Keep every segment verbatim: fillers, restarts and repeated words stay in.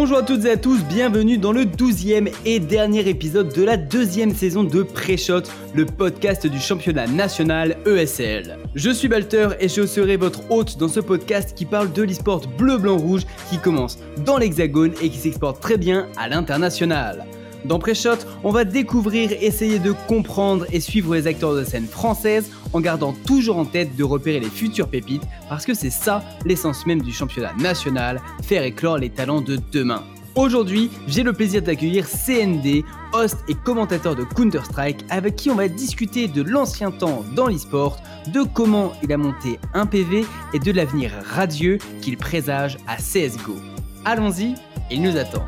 Bonjour à toutes et à tous, bienvenue dans le douzième et dernier épisode de la deuxième saison de Pré-Shot, le podcast du championnat national E S L. Je suis Balter et je serai votre hôte dans ce podcast qui parle de l'e-sport bleu-blanc-rouge qui commence dans l'Hexagone et qui s'exporte très bien à l'international. Dans Pré-Shot, on va découvrir, essayer de comprendre et suivre les acteurs de scène françaises en gardant toujours en tête de repérer les futures pépites parce que c'est ça l'essence même du championnat national, faire éclore les talents de demain. Aujourd'hui, j'ai le plaisir d'accueillir C N D, host et commentateur de Counter-Strike avec qui on va discuter de l'ancien temps dans l'e-sport, de comment il a monté un P V et de l'avenir radieux qu'il présage à C S G O. Allons-y, il nous attend.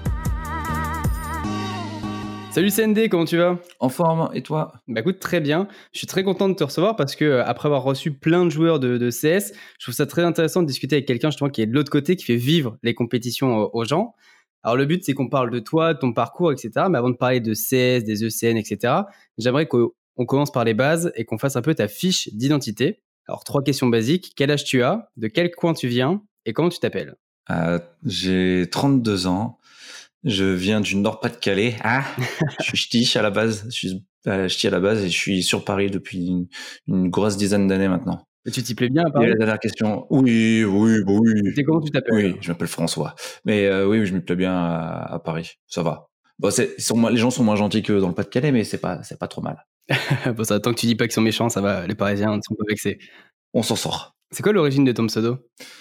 Salut C N D, comment tu vas ? En forme, et toi ? Bah écoute, très bien. Je suis très content de te recevoir parce que après avoir reçu plein de joueurs de, de C S, je trouve ça très intéressant de discuter avec quelqu'un justement qui est de l'autre côté, qui fait vivre les compétitions aux gens. Alors le but, c'est qu'on parle de toi, de ton parcours, et cetera. Mais avant de parler de C S, des E C N, et cetera, j'aimerais qu'on commence par les bases et qu'on fasse un peu ta fiche d'identité. Alors trois questions basiques. Quel âge tu as ? De quel coin tu viens ? Et comment tu t'appelles ? euh, J'ai trente-deux ans. Je viens du Nord-Pas-de-Calais. Ah, je suis ch'ti à la base. Je suis euh, ch'ti à la base et je suis sur Paris depuis une, une grosse dizaine d'années maintenant. Et tu t'y plais bien à Paris ? Et la dernière question. Oui, oui, bah oui. Et comment tu t'appelles ? Oui, je m'appelle François. Mais euh, oui, je me plais bien à, à Paris. Ça va. Bon, c'est, sont, les gens sont moins gentils que dans le Pas-de-Calais, mais c'est pas, c'est pas trop mal. Bon, ça, tant que tu dis pas qu'ils sont méchants, ça va. Les Parisiens ne sont pas vexés. On s'en sort. C'est quoi l'origine de ton pseudo ?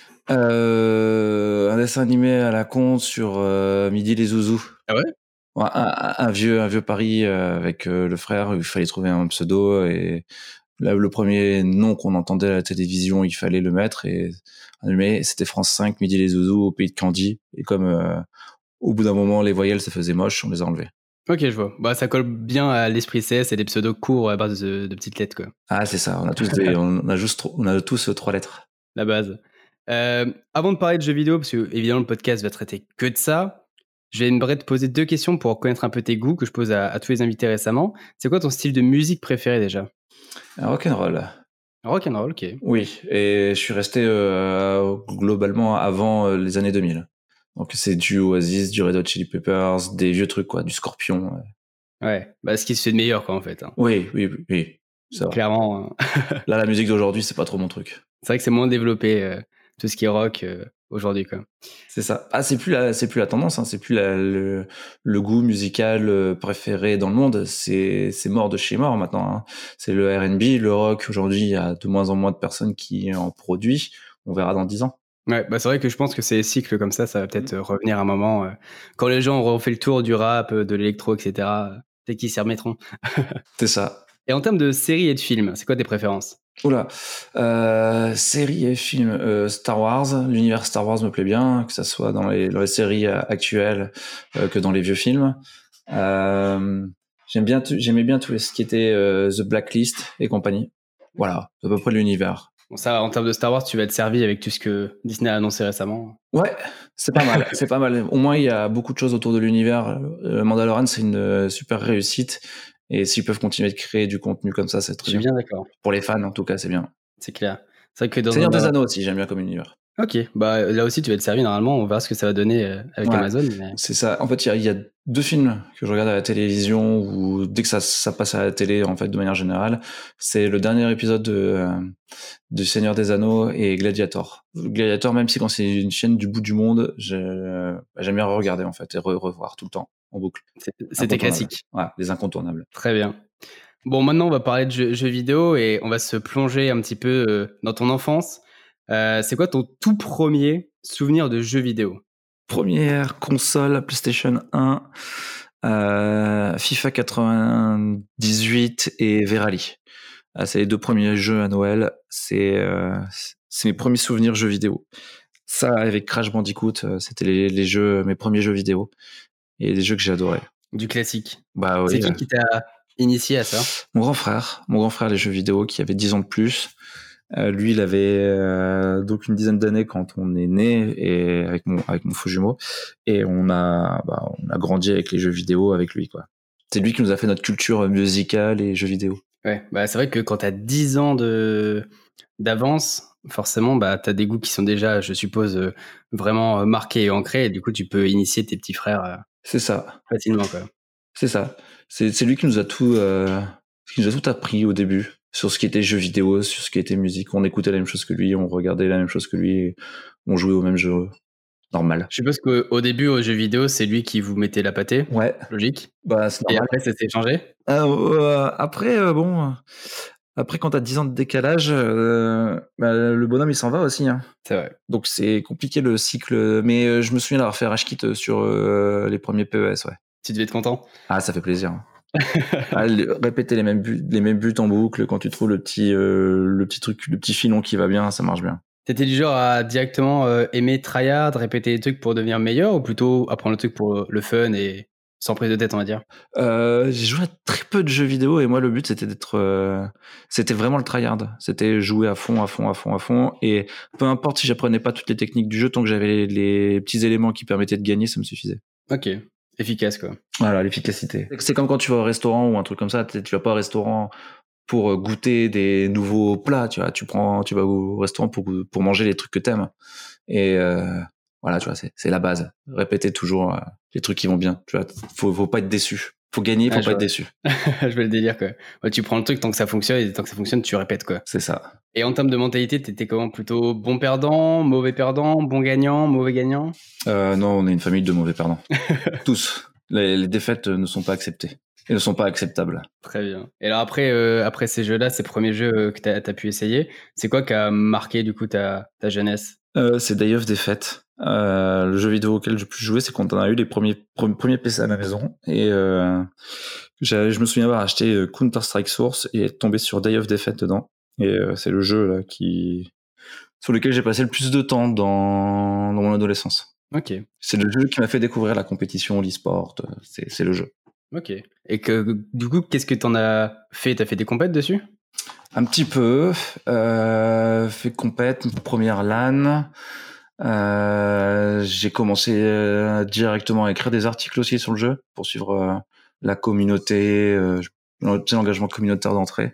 Euh, un dessin animé à la con sur euh, Midi les Zouzous. Ah ouais ? Ouais, un, un vieux, un vieux pari euh, avec euh, le frère où il fallait trouver un pseudo et là, le premier nom qu'on entendait à la télévision, il fallait le mettre et mais c'était France cinq, Midi les Zouzous au pays de Candy et comme euh, au bout d'un moment les voyelles ça faisait moche, on les a enlevés. Ok, je vois. Bah, ça colle bien à l'esprit C S et des pseudos courts à base de, de petites lettres, quoi. Ah, c'est ça. On a tous des, on a juste, on a tous trois lettres. La base. Euh, avant de parler de jeux vidéo, parce que évidemment le podcast va traiter que de ça, j'aimerais te poser deux questions pour connaître un peu tes goûts que je pose à, à tous les invités récemment. C'est quoi ton style de musique préféré déjà ? Rock'n'roll. Rock'n'roll, ok. Oui, et je suis resté euh, globalement avant euh, les années deux mille. Donc c'est du Oasis, du Red Hot Chili Peppers, des vieux trucs quoi, du Scorpion. Ouais, ouais bah ce qui se fait de meilleur quoi en fait. Hein. Oui, oui, oui, oui. Ça clairement. Hein. Là, la musique d'aujourd'hui, c'est pas trop mon truc. C'est vrai que c'est moins développé euh, tout ce qui est rock euh, aujourd'hui quoi. C'est ça. Ah, c'est plus la, c'est plus la tendance, hein. C'est plus la, le, le goût musical préféré dans le monde. C'est, c'est mort de chez mort maintenant. Hein. C'est le R and B, le rock. Aujourd'hui, il y a de moins en moins de personnes qui en produisent. On verra dans dix ans. Ouais, bah c'est vrai que je pense que ces cycles comme ça, ça va peut-être mmh. revenir à un moment. Euh, quand les gens auront fait le tour du rap, de l'électro, et cetera, euh, peut-être qu'ils s'y remettront. C'est ça. Et en termes de séries et de films, c'est quoi tes préférences ? Oula, euh, séries et films, euh, Star Wars, l'univers Star Wars me plaît bien, que ça soit dans les, dans les séries actuelles euh, que dans les vieux films. Euh, j'aime bien, t- j'aimais bien tout ce qui était euh, The Blacklist et compagnie. Voilà, c'est à peu près l'univers. Bon, ça, en termes de Star Wars, tu vas être servi avec tout ce que Disney a annoncé récemment. Ouais, c'est pas mal, c'est pas mal. Au moins, il y a beaucoup de choses autour de l'univers. Le Mandalorian, c'est une super réussite. Et s'ils peuvent continuer de créer du contenu comme ça, c'est très bien. Je suis bien d'accord. Pour les fans, en tout cas, c'est bien. C'est clair. C'est vrai que dans Seigneur un... des Anneaux aussi, j'aime bien comme univers. Ok, bah là aussi tu vas être servi normalement, on verra ce que ça va donner avec ouais, Amazon. Mais... C'est ça. En fait, il y, y a deux films que je regarde à la télévision ou dès que ça, ça passe à la télé, en fait, de manière générale. C'est le dernier épisode de, euh, de Seigneur des Anneaux et Gladiator. Gladiator, même si quand c'est une chaîne du bout du monde, j'aime bien regarder en fait et re revoir tout le temps en boucle. C'était classique. Ouais, les incontournables. Très bien. Bon, maintenant on va parler de jeux, jeux vidéo et on va se plonger un petit peu euh, dans ton enfance. Euh, c'est quoi ton tout premier souvenir de jeu vidéo ? Première console, PlayStation un, euh, FIFA quatre-vingt-dix-huit et Verali. Ah, c'est les deux premiers jeux à Noël. C'est, euh, c'est mes premiers souvenirs jeux vidéo. Ça, avec Crash Bandicoot, c'était les, les jeux, mes premiers jeux vidéo et des jeux que j'adorais. Du classique. Bah oui. C'est qui qui t'a initié à ça ? Mon grand frère, mon grand frère les jeux vidéo, qui avait dix ans de plus. Euh, lui, il avait euh, donc une dizaine d'années quand on est né et avec mon avec mon faux jumeau et on a bah, on a grandi avec les jeux vidéo avec lui quoi. C'est lui qui nous a fait notre culture musicale et jeux vidéo. Ouais, bah c'est vrai que quand t'as dix ans de d'avance, Forcément, bah, tu as des goûts qui sont déjà, je suppose, euh, vraiment euh, marqués et ancrés. Et du coup, tu peux initier tes petits frères euh, C'est ça, facilement, quoi. c'est ça. C'est, c'est lui qui nous a tout, euh, qui nous a tout appris au début sur ce qui était jeux vidéo, sur ce qui était musique. On écoutait la même chose que lui, on regardait la même chose que lui, et on jouait au même jeu normal. Je suppose qu'au au début, aux jeux vidéo, c'est lui qui vous mettait la pâtée. Ouais, Logique. bah c'est Et normal. après, ça s'est changé. Euh, euh, après, euh, bon, après quand t'as dix ans de décalage, euh, bah, le bonhomme il s'en va aussi. Hein. C'est vrai. Donc c'est compliqué le cycle. Mais euh, je me souviens d'avoir fait Rage Quit sur euh, les premiers P E S, ouais. Tu devais être content. Ah, ça fait plaisir. Ah, le- répéter les mêmes buts, les mêmes buts en boucle quand tu trouves le petit, euh, le petit truc, le petit filon qui va bien, ça marche bien. T'étais du genre à directement euh, aimer tryhard, répéter des trucs pour devenir meilleur, ou plutôt apprendre le truc pour le fun et sans prise de tête, on va dire. Euh, j'ai joué à très peu de jeux vidéo et moi le but c'était d'être, euh, c'était vraiment le tryhard. C'était jouer à fond, à fond, à fond, à fond. Et peu importe si j'apprenais pas toutes les techniques du jeu, tant que j'avais les, les petits éléments qui permettaient de gagner, ça me suffisait. Ok, efficace quoi. Voilà, l'efficacité. C'est comme quand tu vas au restaurant ou un truc comme ça. Tu tu vas pas au restaurant pour goûter des nouveaux plats, tu vois. Tu prends, tu vas au restaurant pour pour manger les trucs que t'aimes. Et euh, voilà, tu vois, c'est c'est la base. Répéter toujours euh, les trucs qui vont bien. Tu vois, faut faut pas être déçu. Faut gagner, faut Ah, pas je être vois. déçu. Je vais le délire quoi. Ouais, tu prends le truc tant que ça fonctionne et tant que ça fonctionne, tu répètes quoi. C'est ça. Et en termes de mentalité, t'étais comment? Plutôt bon perdant, mauvais perdant, bon gagnant, mauvais gagnant? Euh, non, on est une famille de mauvais perdants. Tous. Les, les défaites ne sont pas acceptées et ne sont pas acceptables. Très bien. Et alors après, euh, après ces jeux-là, ces premiers jeux euh, que t'as as pu essayer, c'est quoi qui a marqué du coup ta, ta jeunesse? Euh, c'est Day of Defeat. Euh, le jeu vidéo auquel j'ai pu jouer, c'est quand on a eu les premiers, premiers, premiers P C à la maison. Et euh, j'ai- je me souviens avoir acheté euh, Counter-Strike Source et être tombé sur Day of Defeat dedans. Et euh, c'est le jeu là, qui sur lequel j'ai passé le plus de temps dans, dans mon adolescence. Ok, C'est le jeu qui m'a fait découvrir la compétition, l'e-sport. euh, C'est, c'est le jeu. ok. Et que du coup, qu'est-ce que t'en as fait? T'as fait des compètes dessus? Un petit peu. Euh, fait compète, première LAN. Euh, j'ai commencé euh, directement à écrire des articles aussi sur le jeu pour suivre euh, la communauté, euh, l'engagement communautaire d'entrée.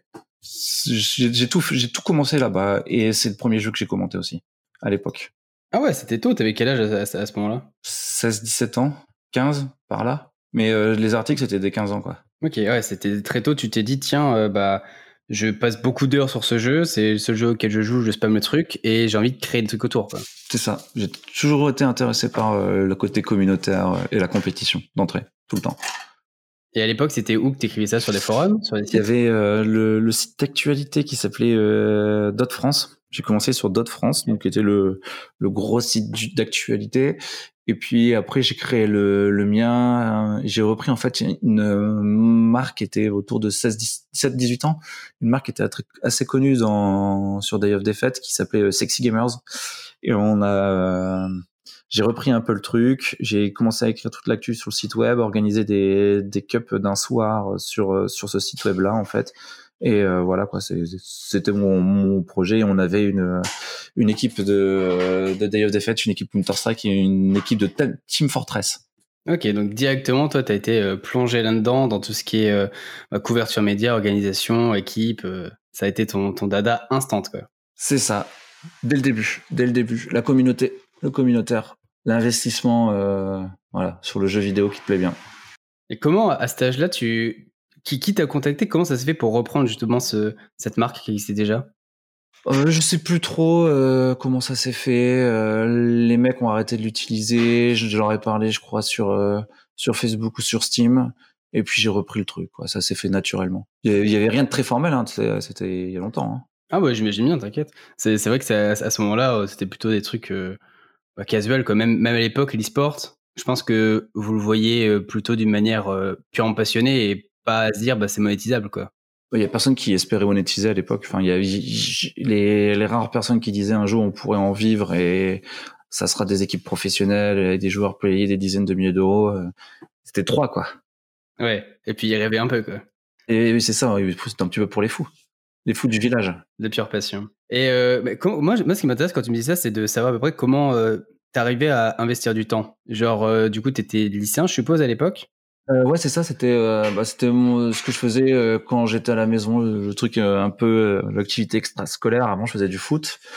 J'ai, j'ai tout, j'ai tout commencé là-bas et c'est le premier jeu que j'ai commenté aussi à l'époque. Ah ouais, c'était tôt. T'avais quel âge à, à- à ce moment-là? seize dix-sept ans, quinze par là. Mais euh, les articles c'était dès quinze ans quoi. Ok, ouais, c'était très tôt. Tu t'es dit, tiens, euh, bah, je passe beaucoup d'heures sur ce jeu. C'est ce jeu auquel je joue, je spamme le truc et j'ai envie de créer des trucs autour, quoi. C'est ça. J'ai toujours été intéressé par euh, le côté communautaire et la compétition d'entrée tout le temps. Et à l'époque, c'était où que t'écrivais ça? Sur des forums, sur des Il y sites? avait euh, le, le site d'actualité qui s'appelait euh, Dot France. J'ai commencé sur Dot France, donc qui était le, le gros site du- d'actualité. Et puis après, j'ai créé le, le mien. Euh, J'ai repris en fait une euh, marque qui était autour de seize, dix-sept, dix-huit ans. Une marque qui était très- assez connue dans, sur Day of Defeat qui s'appelait euh, Sexy Gamers. Et on a... euh, j'ai repris un peu le truc, j'ai commencé à écrire toute l'actu sur le site web, organiser des, des cups d'un soir sur, sur ce site web-là, en fait. Et euh, voilà, quoi, c'est, c'était mon, mon projet. On avait une, une équipe de, de Day of Defeat, une équipe Counter-Strike et une équipe de Team Fortress. Ok, donc directement, toi, t'as été euh, plongé là-dedans, dans tout ce qui est euh, bah, couverture média, organisation, équipe. euh, ça a été ton, ton dada instant, quoi. C'est ça, dès le début, dès le début. La communauté, le communautaire, l'investissement euh, voilà, sur le jeu vidéo qui te plaît bien. Et comment, à cet âge-là, tu... Qui, qui t'a contacté? Comment ça s'est fait pour reprendre justement ce, cette marque qui existait déjà? Euh, je sais plus trop euh, comment ça s'est fait. Euh, les mecs ont arrêté de l'utiliser. Je, je leur ai parlé, je crois, sur euh, sur Facebook ou sur Steam. Et puis j'ai repris le truc. Quoi. Ça s'est fait naturellement. Il y, avait, il y avait rien de très formel. Hein, c'était, c'était il y a longtemps. Hein. Ah ouais, j'imagine bien, t'inquiète. C'est, c'est vrai que ça, à ce moment-là, euh, c'était plutôt des trucs euh, bah, casual, quoi. Même, même à l'époque, l'e-sport, je pense que vous le voyez euh, plutôt d'une manière euh, purement passionnée et pas à se dire, bah, c'est monétisable, quoi. Il y a personne qui espérait monétiser à l'époque. Enfin, il y a il- les, les rares personnes qui disaient un jour on pourrait en vivre et ça sera des équipes professionnelles et des joueurs payés des dizaines de milliers d'euros. euh, C'était trois, quoi. Ouais, et puis y rêver un peu, quoi. Et oui, c'est ça. Oui, c'est un petit peu pour les fous. Les fous du village. De pure passion. Et euh, bah, comment- moi, je- moi, ce qui m'intéresse quand tu me dis ça, c'est de savoir à peu près comment euh, t'arrivais à investir du temps. Genre, euh, du coup, t'étais lycéen, je suppose, à l'époque? Euh, ouais, c'est ça. C'était, euh, bah, c'était mon- ce que je faisais euh, quand j'étais à la maison. Le, le truc euh, un peu, euh, l'activité extrascolaire. Avant, je faisais du foot.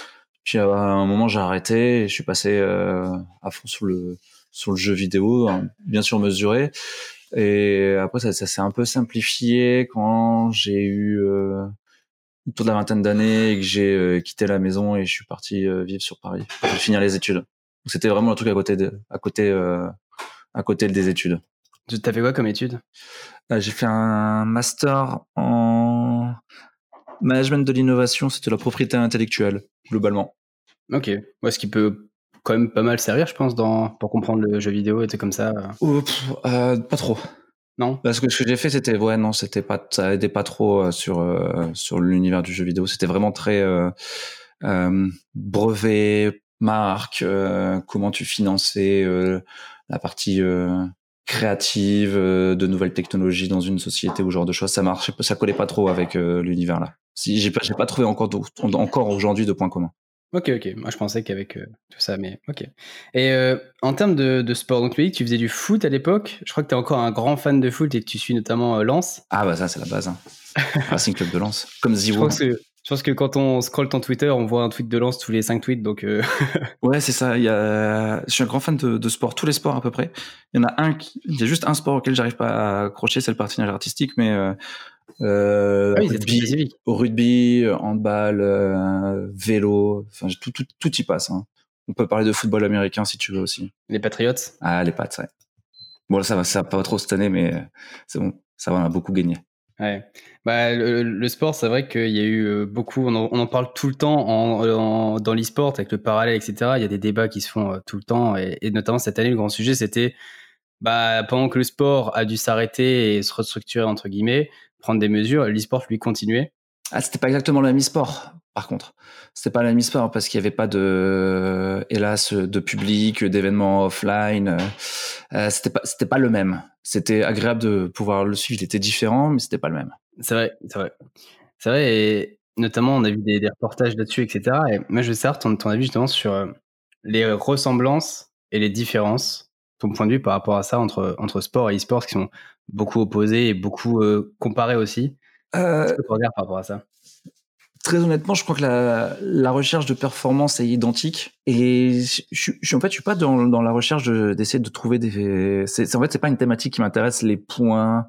Puis à un moment, j'ai arrêté et je suis passé euh, à fond sur le sur le jeu vidéo, hein, bien sûr mesuré. Et après, ça, ça s'est un peu simplifié quand j'ai eu euh, autour de la vingtaine d'années et que j'ai euh, quitté la maison et je suis parti euh, vivre sur Paris pour finir les études. Donc, c'était vraiment un truc à côté de, à côté, euh, à côté des études. T'as fait quoi comme étude? Euh, j'ai fait un master en management de l'innovation, c'était la propriété intellectuelle, globalement. Ok. Ouais, ce qui peut quand même pas mal servir, je pense, dans, pour comprendre le jeu vidéo et tout comme ça. Oh, pff, euh, pas trop. Non? Parce que ce que j'ai fait, c'était, ouais, non, c'était pas, ça aidait pas trop euh, sur, euh, sur l'univers du jeu vidéo. C'était vraiment très, euh, euh, brevet, marque, euh, comment tu finançais euh, la partie euh, créative euh, de nouvelles technologies dans une société ou ce genre de choses. Ça marchait, ça collait pas trop avec euh, l'univers là. Si j'ai pas, j'ai pas trouvé encore, encore aujourd'hui de points communs. Ok, ok. Moi, je pensais qu'avec euh, tout ça, mais ok. Et euh, en termes de, de sport, donc tu dis que tu faisais du foot à l'époque. Je crois que tu es encore un grand fan de foot et que tu suis notamment euh, Lens. Ah bah ça, c'est la base. Hein. Racing Club de Lens, comme Je Ziwo. pense que je pense que quand on scrolle ton Twitter, on voit un tweet de Lens tous les cinq tweets, donc. Euh... Ouais, c'est ça. Il y a, je suis un grand fan de, de sport, tous les sports à peu près. Il y en a un qui, il y a juste un sport auquel j'arrive pas à accrocher, c'est le patinage artistique, mais euh, euh, Ah oui, rugby, c'est très au rugby, handball, euh, vélo, enfin tout, tout, tout y passe. Hein. On peut parler de football américain si tu veux aussi. Les Patriots. Ah, les Pats, ouais. Bon là, ça va, ça va pas trop cette année, mais c'est bon, ça va, on a beaucoup gagné. Ouais. Bah, le, le sport, c'est vrai qu'il y a eu beaucoup, on en, on en parle tout le temps en, en, dans l'e-sport avec le parallèle, et cetera. Il y a des débats qui se font tout le temps et, et notamment cette année, le grand sujet, c'était bah, pendant que le sport a dû s'arrêter et se restructurer, entre guillemets, prendre des mesures, l'e-sport, lui, continuait. Ah, c'était pas exactement le même e-sport, par contre. C'était pas le même e-sport parce qu'il y avait pas de, hélas, de public, d'événements offline. Euh, c'était pas, c'était pas le même. C'était agréable de pouvoir le suivre. Il était différent, mais c'était pas le même. C'est vrai, c'est vrai. C'est vrai, et notamment, on a vu des, des reportages là-dessus, et cetera. Et moi, je veux savoir ton, ton avis justement sur les ressemblances et les différences, ton point de vue par rapport à ça entre, entre sport et e-sport qui sont beaucoup opposés et beaucoup euh, comparés aussi. Euh, Qu'est-ce que tu regardes par rapport à ça? Très honnêtement, je crois que la, la recherche de performance est identique. Et je, je, en fait, je suis pas dans, dans la recherche de, d'essayer de trouver des. C'est, en fait, c'est pas une thématique qui m'intéresse, les points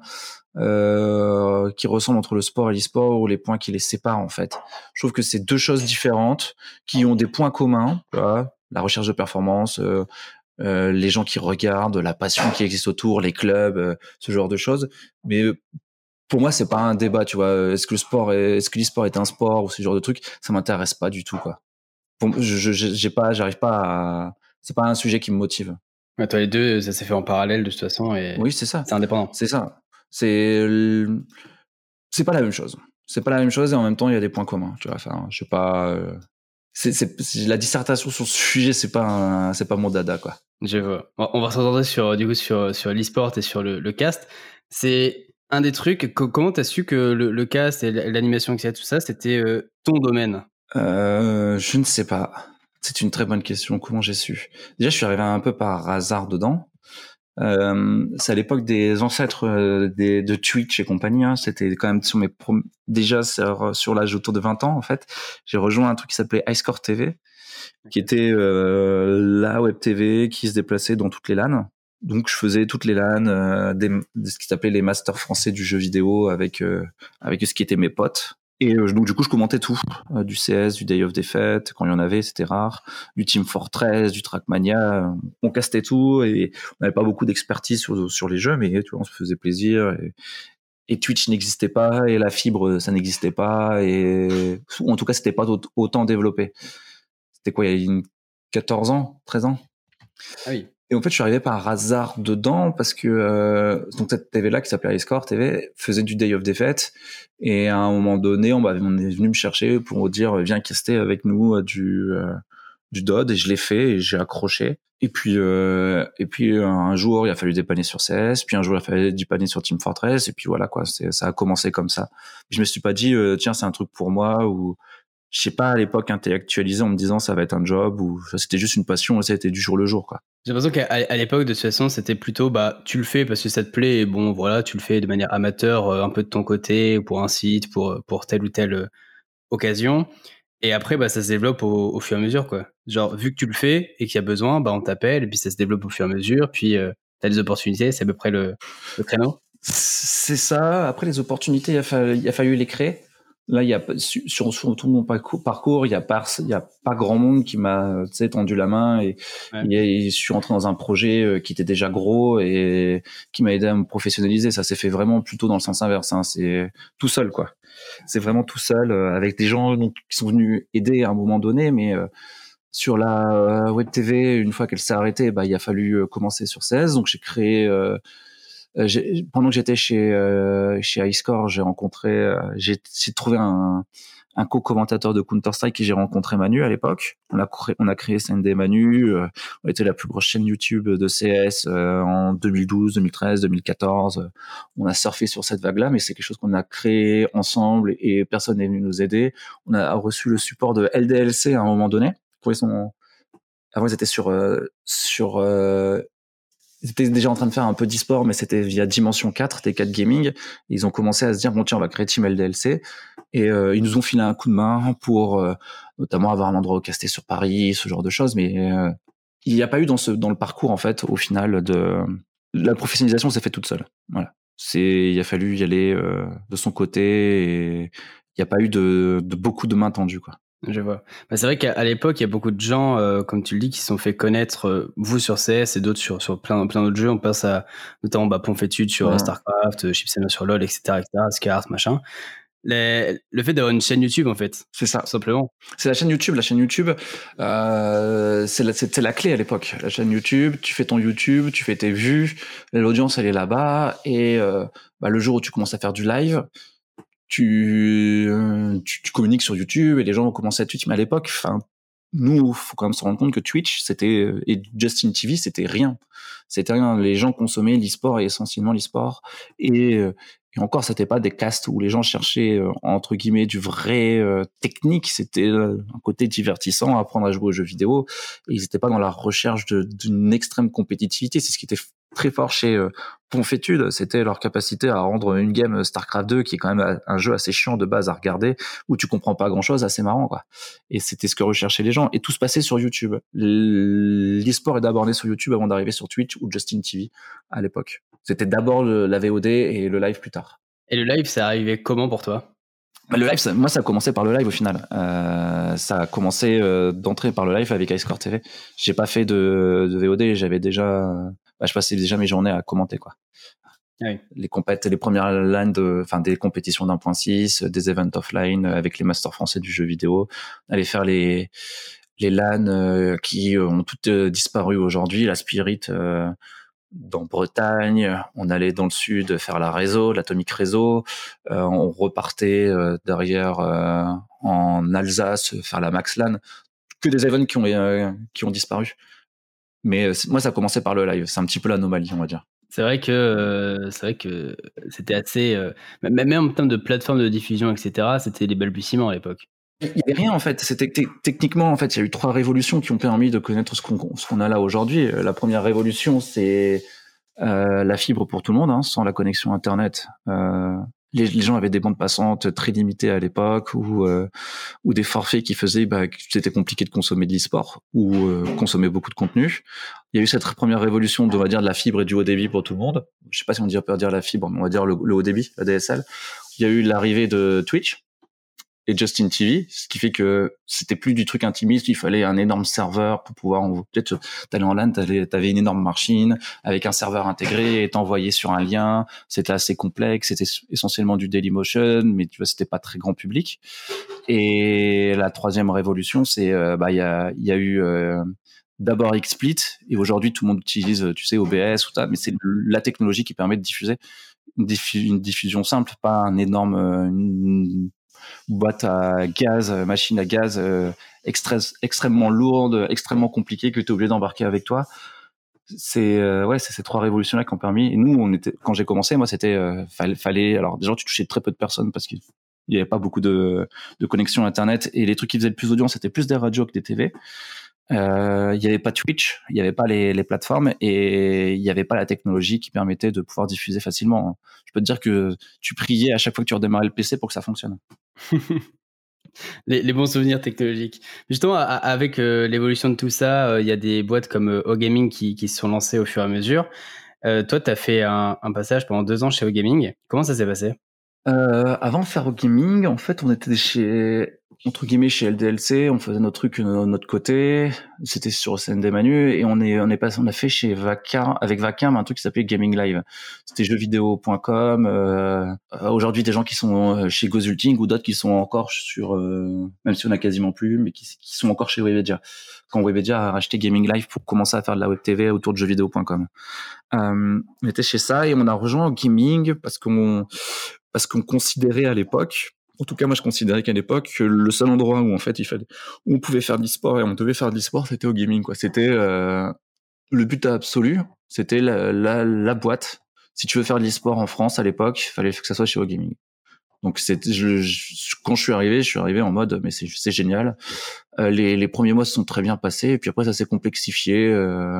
euh, qui ressemblent entre le sport et l'e-sport ou les points qui les séparent. En fait, je trouve que c'est deux choses différentes qui ont des points communs. Tu vois, la recherche de performance. Euh, Euh, les gens qui regardent, la passion qui existe autour, les clubs, euh, ce genre de choses. Mais pour moi, c'est pas un débat, tu vois. Est-ce que le sport, est, est-ce que l'e-sport est un sport ou ce genre de truc, ça m'intéresse pas du tout, quoi. Pour, je, je, j'ai pas, j'arrive pas à. C'est pas un sujet qui me motive. Ouais, toi, les deux, ça s'est fait en parallèle de toute façon et oui, c'est ça. C'est indépendant. C'est ça. C'est, c'est pas la même chose. C'est pas la même chose et en même temps, il y a des points communs, tu vois. Enfin, je sais pas. Euh... C'est, c'est, c'est, la dissertation sur ce sujet, c'est pas, un, c'est pas mon dada, quoi. Je vois. On va se concentrer sur, du coup, sur, sur l'e-sport et sur le, le cast. C'est un des trucs. Co- comment t'as su que le, le cast et l'animation, et cetera, tout ça, c'était euh, ton domaine? euh, Je ne sais pas. C'est une très bonne question. Comment j'ai su? Déjà, je suis arrivé un peu par hasard dedans. Euh, c'est à l'époque des ancêtres euh, des, de Twitch et compagnie. Hein. C'était quand même sur mes prom- déjà sur, sur l'âge autour de vingt ans en fait. J'ai rejoint un truc qui s'appelait iScore T V, qui était euh, la web T V qui se déplaçait dans toutes les LAN. Donc je faisais toutes les LAN, euh, des, de ce qui s'appelait les masters français du jeu vidéo avec euh, avec ce qui étaient mes potes. Et euh, donc du coup je commentais tout, euh, du C S, du Day of Defeat, quand il y en avait c'était rare, du Team Fortress, du Trackmania, euh, on castait tout et on n'avait pas beaucoup d'expertise sur sur les jeux, mais tu vois on se faisait plaisir. Et, et Twitch n'existait pas et la fibre ça n'existait pas et en tout cas c'était pas autant développé. C'était quoi, il y a une quatorze ans, treize ans. Ah oui. Et en fait, je suis arrivé par hasard dedans parce que euh, donc cette T V-là qui s'appelait iScore T V faisait du Day of Defeat et à un moment donné, on, bah, on est venu me chercher pour dire viens caster avec nous du euh, du D O D et je l'ai fait et j'ai accroché. Et puis euh, et puis un jour, il a fallu dépanner sur C S, puis un jour il a fallu dépanner sur Team Fortress et puis voilà quoi, c'est, ça a commencé comme ça. Je me suis pas dit euh, tiens c'est un truc pour moi ou je sais pas à l'époque intellectualisé en me disant ça va être un job ou ça c'était juste une passion et ça a été du jour le jour quoi. J'ai l'impression qu'à à l'époque de toute façon c'était plutôt bah tu le fais parce que ça te plaît et bon voilà tu le fais de manière amateur euh, un peu de ton côté pour un site pour pour telle ou telle euh, occasion Et après, bah, ça se développe au, au fur et à mesure, quoi. Genre, vu que tu le fais et qu'il y a besoin, bah, on t'appelle et puis ça se développe au fur et à mesure. Puis, euh, t'as des opportunités, c'est à peu près le, le créneau. C'est ça. Après, les opportunités, il a fallu, il a fallu les créer. Là, il y a sur, sur tout mon parcours, il y a pas, il y a pas grand monde qui m'a, tu sais, tendu la main et, ouais. et, et je suis rentré dans un projet qui était déjà gros et qui m'a aidé à me professionnaliser. Ça s'est fait vraiment plutôt dans le sens inverse. Hein. C'est tout seul, quoi. C'est vraiment tout seul avec des gens donc, qui sont venus aider à un moment donné, mais euh, sur la web T V, une fois qu'elle s'est arrêtée, bah, il a fallu commencer sur seize. Donc j'ai créé. Euh, J'ai, pendant que j'étais chez euh, chez iScore, j'ai rencontré, euh, j'ai, j'ai trouvé un, un co-commentateur de Counter-Strike qui j'ai rencontré Manu à l'époque. On a créé, on a créé C N D Manu. Euh, on était la plus grosse chaîne YouTube de C S euh, en deux mille douze, deux mille treize, deux mille quatorze. On a surfé sur cette vague-là, mais c'est quelque chose qu'on a créé ensemble et personne n'est venu nous aider. On a reçu le support de L D L C à un moment donné. Ils sont, avant ils étaient sur euh, sur euh, Ils étaient déjà en train de faire un peu d'e-sport, mais c'était via Dimension quatre, T quatre Gaming. Ils ont commencé à se dire, bon tiens, on va créer Team L D L C. Et euh, ils nous ont filé un coup de main pour euh, notamment avoir un endroit où caster sur Paris, ce genre de choses. Mais euh, il n'y a pas eu dans, ce, dans le parcours, en fait, au final, de la professionnalisation s'est faite toute seule. Voilà. C'est, il a fallu y aller euh, de son côté et il n'y a pas eu de, de beaucoup de mains tendues, quoi. Je vois. Bah, c'est vrai qu'à l'époque, il y a beaucoup de gens, euh, comme tu le dis, qui se sont fait connaître, euh, vous sur C S et d'autres sur, sur plein, plein d'autres jeux. On pense à notamment bah, Ponfétude sur ouais. StarCraft, Chipsena sur LoL, et cetera, et cetera, Scars, machin. Les, le fait d'avoir une chaîne YouTube, en fait. C'est ça. Tout simplement. C'est la chaîne YouTube. La chaîne YouTube, euh, c'est la, c'était la clé à l'époque. La chaîne YouTube, tu fais ton YouTube, tu fais tes vues, l'audience, elle est là-bas. Et euh, bah, le jour où tu commences à faire du live, Tu, tu, tu communiques sur YouTube et les gens ont commencé à Twitch. Mais à l'époque, enfin, nous, faut quand même se rendre compte que Twitch, c'était, et Justin T V, c'était rien. C'était rien. Les gens consommaient l'e-sport et essentiellement l'e-sport. Et, et encore, c'était pas des casts où les gens cherchaient, entre guillemets, du vrai euh, technique. C'était euh, un côté divertissant, apprendre à jouer aux jeux vidéo. Et ils étaient pas dans la recherche de, d'une extrême compétitivité. C'est ce qui était très fort chez euh, Ponfétude, c'était leur capacité à rendre une game StarCraft deux, qui est quand même un jeu assez chiant de base à regarder, où tu comprends pas grand-chose, assez marrant, quoi. Et c'était ce que recherchaient les gens. Et tout se passait sur YouTube. L'e-sport est d'abord né sur YouTube avant d'arriver sur Twitch ou Justin T V à l'époque. C'était d'abord le, la V O D et le live plus tard. Et le live, ça arrivait comment pour toi ? Bah, le live, ça, moi, ça a commencé par le live au final. Euh, ça a commencé euh, d'entrée par le live avec iScore T V. J'ai pas fait de, de V O D, j'avais déjà... Bah, je passais déjà mes journées à commenter, quoi. Oui. Les compètes, les premières LAN de, enfin, des compétitions d'un point six, des events offline avec les masters français du jeu vidéo, aller faire les, les LAN euh, qui ont toutes euh, disparu aujourd'hui, la Spirit euh, dans Bretagne, on allait dans le sud faire la réseau, l'Atomic Réseau, euh, on repartait euh, derrière euh, en Alsace faire la Max LAN, que des events qui ont, euh, qui ont disparu. Mais moi, ça a commencé par le live. C'est un petit peu l'anomalie, on va dire. C'est vrai que euh, c'est vrai que c'était assez, euh, même en termes de plateforme de diffusion, et cetera. C'était les balbutiements à l'époque. Il n'y avait rien en fait. C'était t- techniquement en fait, il y a eu trois révolutions qui ont permis de connaître ce qu'on, ce qu'on a là aujourd'hui. La première révolution, c'est euh, la fibre pour tout le monde, hein, sans la connexion internet. Euh, les, les gens avaient des bandes passantes très limitées à l'époque, ou euh, ou des forfaits qui faisaient bah, que c'était compliqué de consommer de l'e-sport ou euh, consommer beaucoup de contenu. Il y a eu cette première révolution, de, on va dire, de la fibre et du haut débit pour tout le monde. Je sais pas si on peut dire la fibre, mais on va dire le, le haut débit, la D S L. Il y a eu l'arrivée de Twitch et Justin T V, ce qui fait que c'était plus du truc intimiste, il fallait un énorme serveur pour pouvoir, peut-être t'allais en LAN, t'allais, t'avais une énorme machine avec un serveur intégré et t'envoyais sur un lien, c'était assez complexe, c'était essentiellement du Dailymotion, mais tu vois, c'était pas très grand public. Et la troisième révolution, c'est, euh, bah, il y a, il y a eu, euh, d'abord XSplit, et aujourd'hui tout le monde utilise, tu sais, O B S ou ça, mais c'est la technologie qui permet de diffuser une, diffu- une diffusion simple, pas un énorme, une, boîte à gaz, machine à gaz euh, extré- extrêmement lourde, extrêmement compliquée que tu es obligé d'embarquer avec toi. C'est euh, ouais, c'est ces trois révolutions là qui ont permis. Et nous, on était, quand j'ai commencé, moi, c'était euh, fallait, fallait. Alors déjà, tu touchais très peu de personnes parce qu'il y avait pas beaucoup de, de connexion internet, et les trucs qui faisaient le plus d'audience, c'était plus des radios que des T V. Euh, il y avait pas Twitch, il y avait pas les, les plateformes, et il y avait pas la technologie qui permettait de pouvoir diffuser facilement. Je peux te dire que tu priais à chaque fois que tu redémarrais le P C pour que ça fonctionne. les, les bons souvenirs technologiques. Justement, a- avec euh, l'évolution de tout ça, il y a des boîtes comme euh, OGaming qui, qui se sont lancées au fur et à mesure. Euh, toi, tu as fait un, un passage pendant deux ans chez OGaming. Comment ça s'est passé? Euh, avant de faire au gaming, en fait, on était chez, entre guillemets, chez L D L C, on faisait notre truc de notre côté, c'était sur C N D Manu, et on est, on est passé, on a fait chez Vacam, avec Vacam, un truc qui s'appelait Gaming Live. C'était jeuxvideo point com, euh, euh, aujourd'hui, des gens qui sont chez Gozulting ou d'autres qui sont encore sur, euh, même si on a quasiment plus, mais qui, qui sont encore chez Webedia. Quand Webedia a racheté Gaming Live pour commencer à faire de la web T V autour de jeuxvideo point com. Euh, on était chez ça et on a rejoint au gaming parce qu'on, parce qu'on considérait à l'époque, en tout cas moi je considérais qu'à l'époque, que le seul endroit où en fait il fallait, où on pouvait faire de l'e-sport et on devait faire de l'e-sport, c'était au gaming, quoi. C'était euh, le but absolu, c'était la, la, la boîte. Si tu veux faire de l'e-sport en France à l'époque, il fallait que ça soit chez au gaming. Donc c'est, je, je, quand je suis arrivé, je suis arrivé en mode mais c'est, c'est génial. Euh, les, les premiers mois se sont très bien passés et puis après ça s'est complexifié. Euh,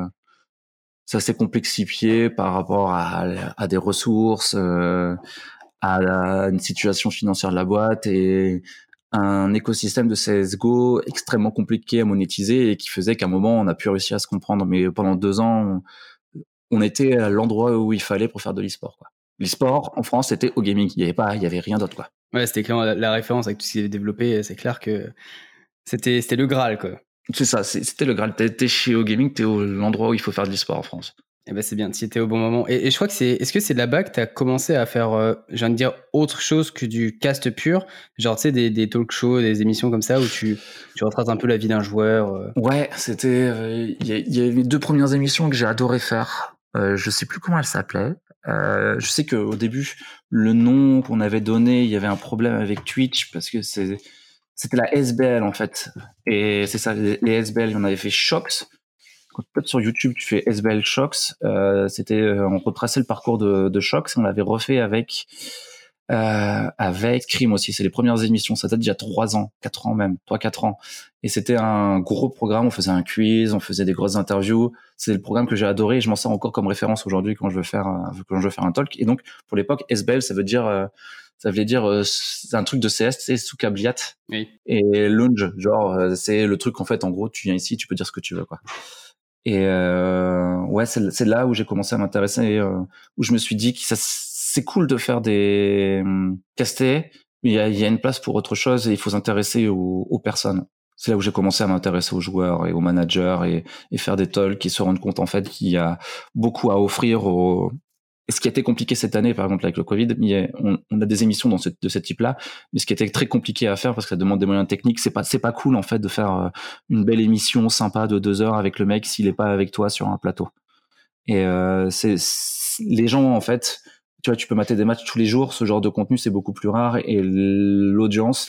ça s'est complexifié par rapport à, à des ressources, euh, à la, une situation financière de la boîte et un écosystème de C S G O extrêmement compliqué à monétiser et qui faisait qu'à un moment on a pu réussir à se comprendre. Mais pendant deux ans, on, on était à l'endroit où il fallait pour faire de l'e-sport, quoi. L'e-sport en France, c'était au gaming. Il y avait pas, il y avait rien d'autre, quoi. Ouais, c'était clairement la, la référence avec tout ce qui est développé. C'est clair que c'était, c'était le Graal, quoi. C'est ça, c'était le Graal. T'es chez au gaming, t'es au l'endroit où il faut faire de l'e-sport en France. Eh ben c'est bien, tu étais au bon moment. Et, et je crois que c'est. Est-ce que c'est là-bas que tu as commencé à faire, euh, j'ai envie de dire, autre chose que du cast pur? Genre, tu sais, des, des talk shows, des émissions comme ça où tu, tu retraces un peu la vie d'un joueur. Euh... Ouais, c'était. Il euh, y, y a les deux premières émissions que j'ai adoré faire. Euh, je sais plus comment elles s'appelaient. Euh, je sais qu'au début, le nom qu'on avait donné, il y avait un problème avec Twitch parce que c'est, c'était la S B L en fait. Et c'est ça, les, les S B L, on avait fait Shox. Quand tu tapes sur YouTube, tu fais S B L Shox. Euh, c'était, on retraçait le parcours de, de Shox. On l'avait refait avec euh, avec Crime aussi. C'est les premières émissions. Ça date d'il y a trois ans, quatre ans même, trois quatre ans. Et c'était un gros programme. On faisait un quiz, on faisait des grosses interviews. C'est le programme que j'ai adoré. Et je m'en sers encore comme référence aujourd'hui quand je veux faire quand je veux faire un talk. Et donc pour l'époque, S B L, ça veut dire euh, ça voulait dire euh, c'est un truc de C S, c'est sous cabliat. Oui. Et lunge, genre euh, c'est le truc en fait. En gros, tu viens ici, tu peux dire ce que tu veux, quoi. Et euh, ouais, c'est, c'est là où j'ai commencé à m'intéresser, euh, où je me suis dit que ça, c'est cool de faire des hum, caster, mais il y a, il y a une place pour autre chose et il faut s'intéresser aux, aux personnes. C'est là où j'ai commencé à m'intéresser aux joueurs et aux managers et, et faire des talks et se rendre compte en fait qu'il y a beaucoup à offrir aux. Et ce qui a été compliqué cette année, par exemple avec le Covid, on, on a des émissions dans ce, de ce type-là, mais ce qui était très compliqué à faire parce que ça demande des moyens techniques, c'est pas c'est pas cool en fait de faire une belle émission sympa de deux heures avec le mec s'il est pas avec toi sur un plateau. Et euh, c'est, c'est les gens en fait, tu vois, tu peux mater des matchs tous les jours, ce genre de contenu c'est beaucoup plus rare et l'audience,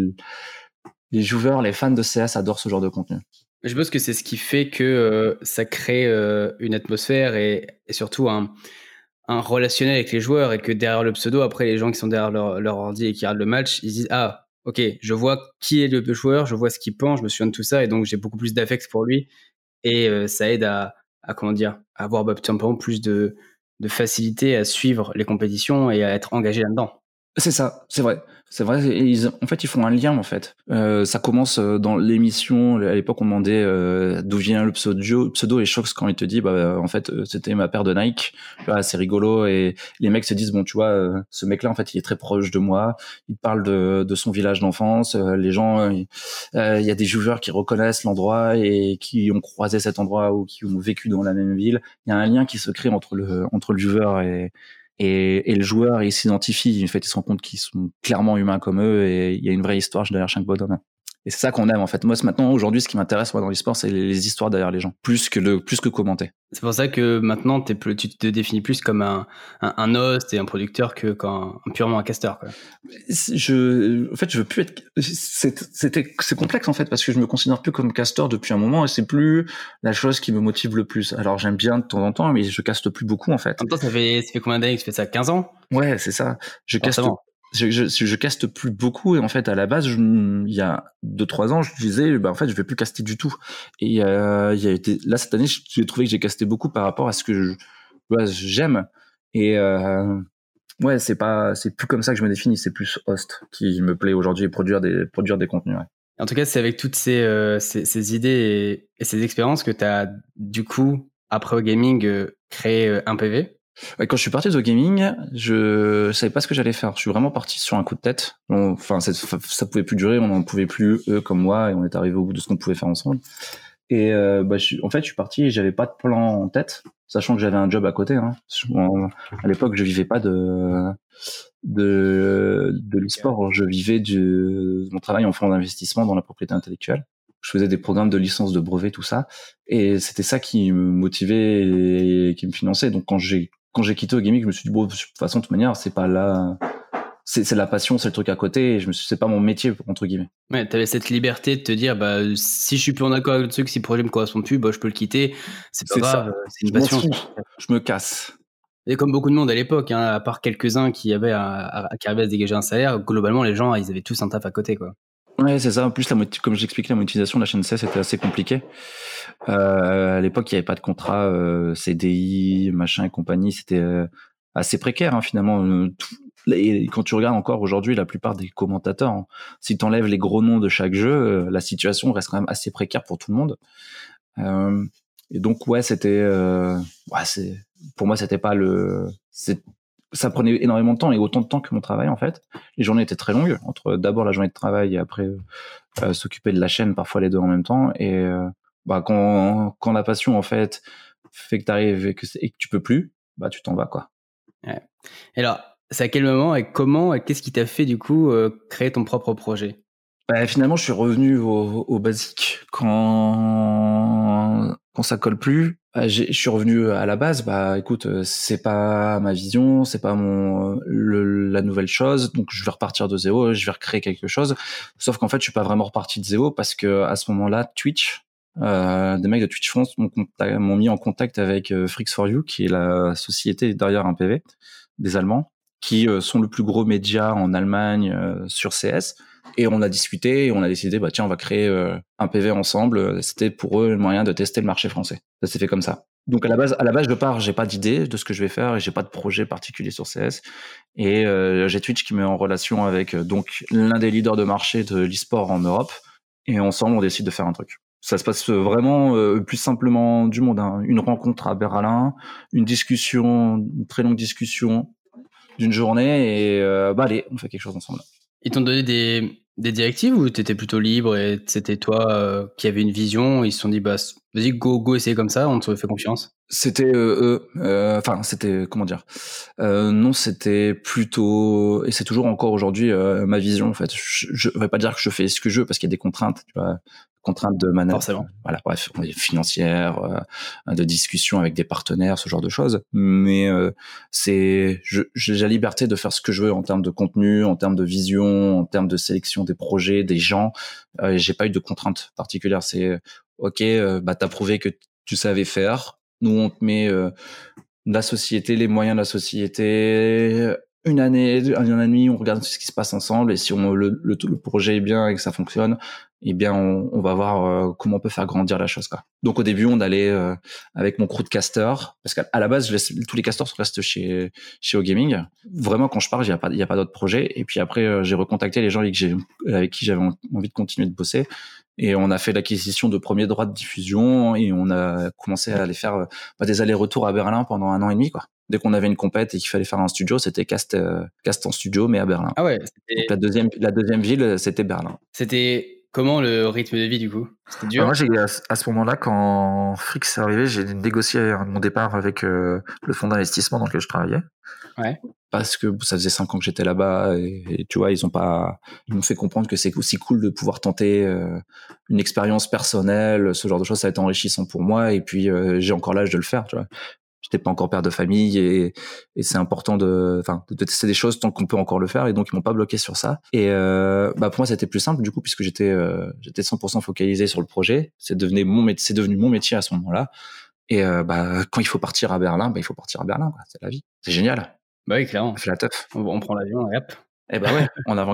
les joueurs, les fans de C S adorent ce genre de contenu. Je pense que c'est ce qui fait que euh, ça crée euh, une atmosphère et, et surtout un un relationnel avec les joueurs et que derrière le pseudo, après, les gens qui sont derrière leur, leur ordi et qui regardent le match, ils disent « Ah, ok, je vois qui est le joueur, je vois ce qu'il pense, je me souviens de tout ça et donc j'ai beaucoup plus d'affect pour lui. » Et euh, ça aide à, à, comment dire, à avoir bah, tout simplement plus de, de facilité à suivre les compétitions et à être engagé là-dedans. C'est ça, c'est vrai. C'est vrai. Et ils, en fait, ils font un lien, en fait. Euh, ça commence dans l'émission. À l'époque, on demandait euh, d'où vient le pseudo, pseudo et Shox quand il te dit, bah, en fait, c'était ma paire de Nike. Ah, c'est rigolo. Et les mecs se disent, bon, tu vois, ce mec-là, en fait, il est très proche de moi. Il parle de, de son village d'enfance. Les gens, il euh, y a des joueurs qui reconnaissent l'endroit et qui ont croisé cet endroit ou qui ont vécu dans la même ville. Il y a un lien qui se crée entre le, entre le joueur et Et, et le joueur, il s'identifie, en fait, il se rend compte qu'ils sont clairement humains comme eux et il y a une vraie histoire derrière chaque bonhomme. Et c'est ça qu'on aime, en fait. Moi, maintenant, aujourd'hui, ce qui m'intéresse, moi, dans l'e-sport, c'est les, les histoires derrière les gens, plus que le, plus que commenter. C'est pour ça que maintenant, t'es plus, tu te définis plus comme un, un, un host et un producteur que qu'un un, purement un casteur, quoi. Je, en fait, je veux plus être, c'est, c'était, c'est complexe, en fait, parce que je me considère plus comme casteur depuis un moment et c'est plus la chose qui me motive le plus. Alors, j'aime bien de temps en temps, mais je caste plus beaucoup, en fait. En même temps, ça fait, ça fait combien d'années que tu fais ça? quinze ans? Ouais, c'est ça. Je caste. Je, je, je caste plus beaucoup et en fait à la base je, il y a deux trois ans je disais bah en fait je vais plus caster du tout et euh, il y a été là cette année j'ai trouvé que j'ai casté beaucoup par rapport à ce que je, bah, j'aime et euh, Ouais, c'est pas, c'est plus comme ça que je me définis, c'est plus host qui me plaît aujourd'hui, produire des, produire des contenus. Ouais. En tout cas, c'est avec toutes ces, euh, ces, ces idées et, et ces expériences que tu as, du coup, après au gaming, euh, créé euh, un P V. Ouais, quand je suis parti de gaming, je savais pas ce que j'allais faire. Je suis vraiment parti sur un coup de tête. On, enfin, ça, ça pouvait plus durer, on n'en pouvait plus, eux comme moi, et on est arrivé au bout de ce qu'on pouvait faire ensemble. Et euh, bah, je suis, en fait, je suis parti et j'avais pas de plan en tête, sachant que j'avais un job à côté. Hein. En, à l'époque, je vivais pas de de de l'e-sport. Je vivais de mon travail en fonds d'investissement dans la propriété intellectuelle. Je faisais des programmes de licence, de brevet, tout ça, et c'était ça qui me motivait et qui me finançait. Donc quand j'ai quand j'ai quitté au gaming, je me suis dit bon, de toute façon, de toute manière, c'est pas là. C'est, c'est la passion, c'est le truc à côté, et je me suis, c'est pas mon métier, entre guillemets. Ouais, t'avais cette liberté de te dire, bah, si je suis plus en accord avec le truc, si le projet me correspond plus, bah, je peux le quitter. C'est pas C'est grave, ça. c'est une Je m'en passion. fous. Je me casse. Et comme beaucoup de monde à l'époque, hein, à part quelques-uns qui avaient à, à, qui arrivaient à se dégager un salaire, globalement, les gens, ils avaient tous un taf à côté, quoi. Ouais, c'est ça. En plus, la motiv- comme j'expliquais, la monétisation de la chaîne C S était assez compliquée. Euh, à l'époque, il n'y avait pas de contrat euh, C D I, machin et compagnie. C'était euh, assez précaire, hein, finalement. Euh, tout- et quand tu regardes encore aujourd'hui, la plupart des commentateurs, hein, si tu enlèves les gros noms de chaque jeu, euh, la situation reste quand même assez précaire pour tout le monde. Euh, et donc, ouais, c'était... Euh, ouais, c'est, pour moi, c'était pas le... C'est, ça prenait énormément de temps, et autant de temps que mon travail, en fait. Les journées étaient très longues, entre d'abord la journée de travail et après euh, s'occuper de la chaîne, parfois les deux en même temps. Et euh, bah, quand, quand la passion, en fait, fait que t'arrives et que, et que tu peux plus, bah, tu t'en vas, quoi. Ouais. Et alors, c'est à quel moment et comment et qu'est-ce qui t'a fait, du coup, euh, créer ton propre projet? Bah, finalement, je suis revenu au, au basique. Quand, quand ça colle plus, bah, j'ai, je suis revenu à la base. Bah, écoute, euh, c'est pas ma vision, c'est pas mon, le, la nouvelle chose. Donc, je vais repartir de zéro, je vais recréer quelque chose. Sauf qu'en fait, je suis pas vraiment reparti de zéro parce que à ce moment-là, Twitch, euh, des mecs de Twitch France m'ont, contact, m'ont mis en contact avec euh, Freaks for You, qui est la société derrière un P V, des Allemands, qui euh, sont le plus gros média en Allemagne euh, sur C S. Et on a discuté et on a décidé, bah tiens, on va créer euh, un P V ensemble. C'était pour eux le moyen de tester le marché français. Ça s'est fait comme ça. Donc à la base, à la base, je pars, j'ai pas d'idée de ce que je vais faire et j'ai pas de projet particulier sur C S. Et euh, j'ai Twitch qui met en relation avec euh, donc l'un des leaders de marché de l'e-sport en Europe. Et ensemble, on décide de faire un truc. Ça se passe vraiment euh, plus simplement du monde. Hein. Une rencontre à Berlin, une discussion, une très longue discussion d'une journée et euh, bah allez, on fait quelque chose ensemble. Ils t'ont donné des, des directives ou t'étais plutôt libre et c'était toi euh, qui avais une vision, ils se sont dit, bah, vas-y, go, go, essayer comme ça, on te fait confiance? C'était eux, euh, enfin, c'était, comment dire, euh, non, c'était plutôt, et c'est toujours encore aujourd'hui euh, ma vision, en fait. Je, je vais pas dire que je fais ce que je veux parce qu'il y a des contraintes, tu vois, contraintes de management, forcément. Voilà, bref, financières, euh, de discussion avec des partenaires, ce genre de choses. Mais euh, c'est, je, j'ai la liberté de faire ce que je veux en termes de contenu, en termes de vision, en termes de sélection des projets, des gens. Euh, j'ai pas eu de contraintes particulières. C'est, ok, euh, bah t'as prouvé que tu savais faire. Nous, on te met euh, la société, les moyens de la société, une année, un an et demi, on regarde ce qui se passe ensemble. Et si on, le, le, le projet est bien et que ça fonctionne, eh bien, on, on va voir euh, comment on peut faire grandir la chose, quoi. Donc, au début, on allait euh, avec mon crew de casters, parce qu'à la base, je laisse, tous les casters restent chez chez OGaming. Vraiment, quand je pars, il y a pas, il y a pas d'autres projets. Et puis après, euh, j'ai recontacté les gens avec, j'ai, avec qui j'avais envie de continuer de bosser. Et on a fait l'acquisition de premiers droits de diffusion et on a commencé à aller faire bah, des allers-retours à Berlin pendant un an et demi, quoi. Dès qu'on avait une compète et qu'il fallait faire un studio, c'était cast, euh, cast en studio, mais à Berlin. Ah ouais. Donc la deuxième, la deuxième ville, c'était Berlin. C'était comment le rythme de vie du coup? C'était dur? Alors moi, j'ai, à ce moment-là, quand Frix est arrivé, j'ai négocié mon départ avec euh, le fonds d'investissement dans lequel je travaillais. Ouais. Parce que ça faisait cinq ans que j'étais là-bas et, et tu vois, ils ont pas, ils m'ont fait comprendre que c'est aussi cool de pouvoir tenter euh, une expérience personnelle, ce genre de choses, ça a été enrichissant pour moi et puis euh, j'ai encore l'âge de le faire, tu vois. J'étais pas encore père de famille et, et c'est important de, enfin, de tester des choses tant qu'on peut encore le faire et donc ils m'ont pas bloqué sur ça. Et euh, bah pour moi c'était plus simple du coup puisque j'étais euh, j'étais cent pour cent focalisé sur le projet. C'est devenu mon métier, c'est devenu mon métier à ce moment-là. Et euh, bah quand il faut partir à Berlin, bah il faut partir à Berlin, quoi. C'est la vie, c'est génial. Bah oui, clairement. On fait la teuf. On, on prend l'avion et hop. Eh bah ouais, en avant Guingamp.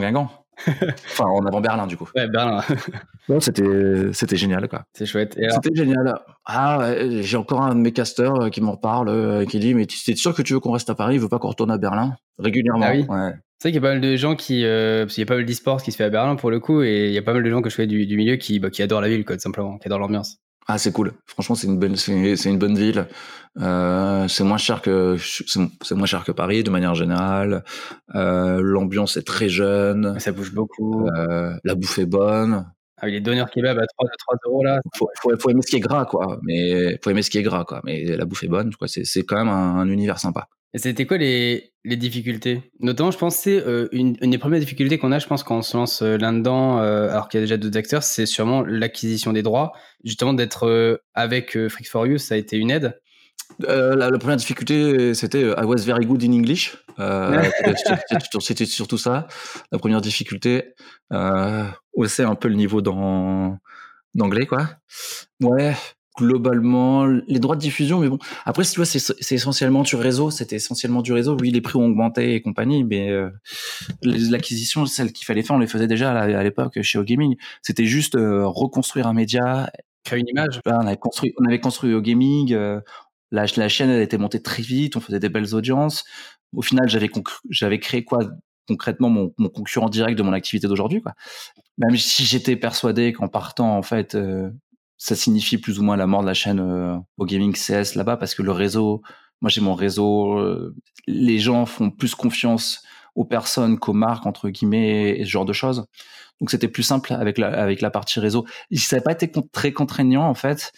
Enfin, en avant Berlin, du coup. Ouais, Berlin. Non, c'était, c'était génial, quoi. C'est chouette. Et alors... C'était génial. Ah, ouais, j'ai encore un de mes casteurs qui m'en parle, euh, qui dit, mais tu es sûr que tu veux qu'on reste à Paris, il veut pas qu'on retourne à Berlin? Régulièrement. Ah oui. Ouais. C'est vrai qu'il y a pas mal de gens qui, euh, parce qu'il y a pas mal d'e-sport qui se fait à Berlin pour le coup, et il y a pas mal de gens que je fais du, du milieu qui, bah, qui adorent la ville, quoi, tout simplement, qui adorent l'ambiance. Ah, c'est cool. Franchement, c'est une bonne, c'est, c'est une bonne ville. Euh, c'est moins cher que, c'est, c'est moins cher que Paris de manière générale. Euh, l'ambiance est très jeune. Ça bouge beaucoup. Euh, la bouffe est bonne. Ah oui, les donneurs kebab à trois euros là. Faut, faut, faut aimer ce qui est gras, quoi. Mais faut aimer ce qui est gras, quoi. Mais la bouffe est bonne, quoi. C'est, c'est quand même un, un univers sympa. Et c'était quoi les, les difficultés? Notamment, je pense que c'est euh, une, une des premières difficultés qu'on a, je pense, quand on se lance euh, là-dedans, euh, alors qu'il y a déjà d'autres acteurs, c'est sûrement l'acquisition des droits. Justement, d'être euh, avec euh, Freaks for You, ça a été une aide. Euh, la, la première difficulté, c'était uh, I was very good in English. Euh, c'était, c'était surtout ça. La première difficulté, euh, hausser un peu le niveau dans, d'anglais, quoi. Ouais. Globalement, les droits de diffusion, mais bon. Après, si tu vois, c'est, c'est essentiellement du réseau. C'était essentiellement du réseau. Oui, les prix ont augmenté et compagnie, mais euh, l'acquisition, celle qu'il fallait faire, on les faisait déjà à, à l'époque chez OGaming. C'était juste euh, reconstruire un média, créer une image. Là, on avait construit, on avait construit OGaming. Euh, la, la chaîne, elle était montée très vite. On faisait des belles audiences. Au final, j'avais concr- j'avais créé quoi concrètement mon, mon concurrent direct de mon activité d'aujourd'hui, quoi. Même si j'étais persuadé qu'en partant, en fait. Euh, ça signifie plus ou moins la mort de la chaîne euh, OGaming C S là-bas, parce que le réseau, moi j'ai mon réseau, euh, les gens font plus confiance aux personnes qu'aux marques, entre guillemets, et ce genre de choses. Donc c'était plus simple avec la, avec la partie réseau. Ça n'a pas été con- très contraignant, en fait.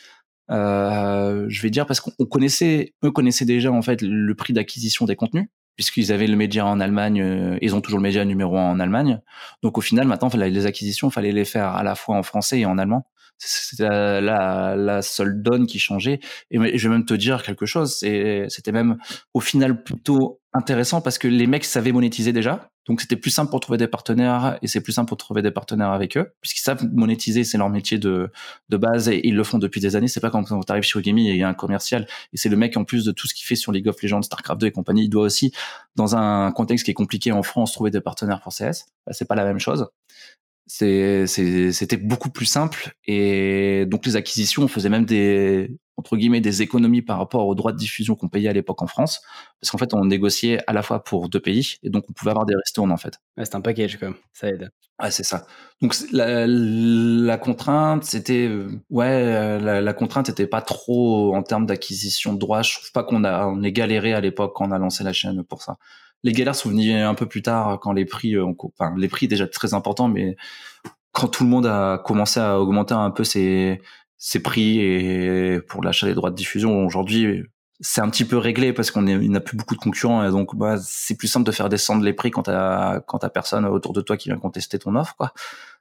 Euh, je vais dire parce qu'on connaissait, eux connaissaient déjà, en fait, le prix d'acquisition des contenus, puisqu'ils avaient le média en Allemagne, euh, ils ont toujours le média numéro un en Allemagne. Donc au final, maintenant, les acquisitions, il fallait les faire à la fois en français et en allemand. C'était la, la, la seule donne qui changeait. Et je vais même te dire quelque chose, c'est, c'était même au final plutôt intéressant parce que les mecs savaient monétiser déjà. Donc c'était plus simple pour trouver des partenaires, et c'est plus simple pour trouver des partenaires avec eux, puisqu'ils savent monétiser, c'est leur métier de, de base, et ils le font depuis des années. C'est pas quand tu arrives chez OGaming et il y a un commercial, et c'est le mec, en plus de tout ce qu'il fait sur League of Legends, StarCraft deux et compagnie, il doit aussi, dans un contexte qui est compliqué en France, trouver des partenaires pour C S. Bah, c'est pas la même chose. C'est, c'est, c'était beaucoup plus simple, et donc les acquisitions, on faisait même des, entre guillemets, des économies par rapport aux droits de diffusion qu'on payait à l'époque en France, parce qu'en fait on négociait à la fois pour deux pays, et donc on pouvait avoir des ristournes, en fait. Ouais, c'est un package quand même, ça aide. Ouais, c'est ça. Donc la, la contrainte, c'était euh, ouais, la, la contrainte était pas trop en termes d'acquisition de droits. Je trouve pas qu'on a on ait galéré à l'époque quand on a lancé la chaîne pour ça. Les galères sont venues un peu plus tard, quand les prix, euh, enfin les prix déjà très importants, mais quand tout le monde a commencé à augmenter un peu ses ses prix et pour l'achat des droits de diffusion. Aujourd'hui, c'est un petit peu réglé parce qu'on est, il n'a plus beaucoup de concurrents, et donc bah c'est plus simple de faire descendre les prix quand t'as quand t'as personne autour de toi qui vient contester ton offre, quoi.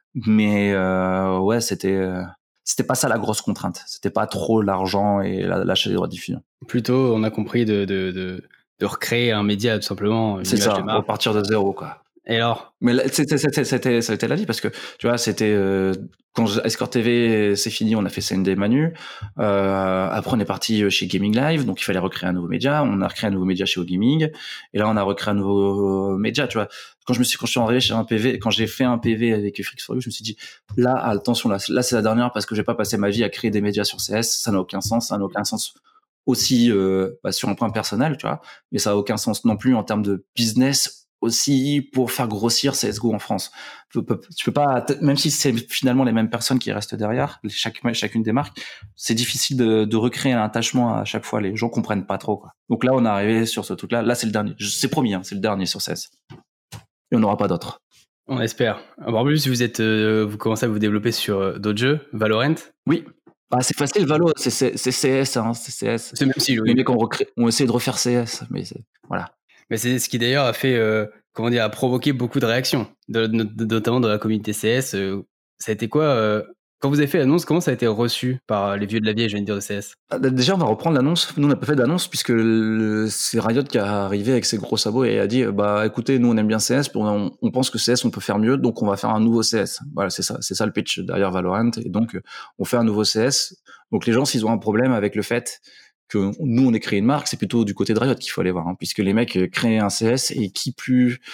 Mais euh, ouais, c'était euh, c'était pas ça la grosse contrainte. C'était pas trop l'argent et l'achat des droits de diffusion. Plutôt, on a compris de de de, de recréer un média, tout simplement. Une c'est image ça, de marque. repartir de zéro, quoi. Et alors? Mais là, c'était, c'était, c'était, ça a été la vie, parce que tu vois, c'était euh, quand Escort T V c'est fini, on a fait C N D Manu. Euh, après, on est parti chez Gaming Live, donc il fallait recréer un nouveau média. On a recréé un nouveau média chez OGaming, et là, on a recréé un nouveau média. Tu vois, quand je me suis, quand je suis arrivé chez un P V, quand j'ai fait un P V avec Freaks for You, je me suis dit, là, attention, là, là, c'est la dernière, parce que je vais pas passer ma vie à créer des médias sur C S. Ça n'a aucun sens. Ça n'a aucun sens aussi euh, bah, sur un point personnel, tu vois, mais ça a aucun sens non plus en termes de business, aussi pour faire grossir C S G O en France. Tu peux, tu peux pas, même si c'est finalement les mêmes personnes qui restent derrière, chaque, chacune des marques, c'est difficile de, de recréer un attachement à chaque fois. Les gens comprennent pas trop, quoi. Donc là, on est arrivé sur ce truc-là. Là, c'est le dernier. C'est promis, hein, c'est le dernier sur C S. Et on n'aura pas d'autres. On espère. En plus, vous êtes, euh, vous commencez à vous développer sur euh, d'autres jeux, Valorant. Oui. Ah, c'est facile, Valo, c'est, c'est, c'est C S, hein, c'est C S. C'est même si, oui. Les mecs ont, recré... ont essayé de refaire C S, mais c'est, voilà. Mais c'est ce qui d'ailleurs a fait, euh, comment dire, a provoqué beaucoup de réactions, de, de, de, notamment dans la communauté C S. Euh, ça a été quoi euh, quand vous avez fait l'annonce, comment ça a été reçu par les vieux de la vieille, je viens de dire, de C S? Déjà, on va reprendre l'annonce. Nous, on n'a pas fait d'annonce, puisque le, c'est Riot qui est arrivé avec ses gros sabots et a dit, bah, écoutez, nous, on aime bien C S, on, on pense que C S, on peut faire mieux, donc on va faire un nouveau C S. Voilà, c'est ça, c'est ça le pitch derrière Valorant. Et donc, on fait un nouveau C S. Donc, les gens, s'ils ont un problème avec le fait que nous, on ait créé une marque, c'est plutôt du côté de Riot qu'il faut aller voir, hein, puisque les mecs créent un C S, et qui plus,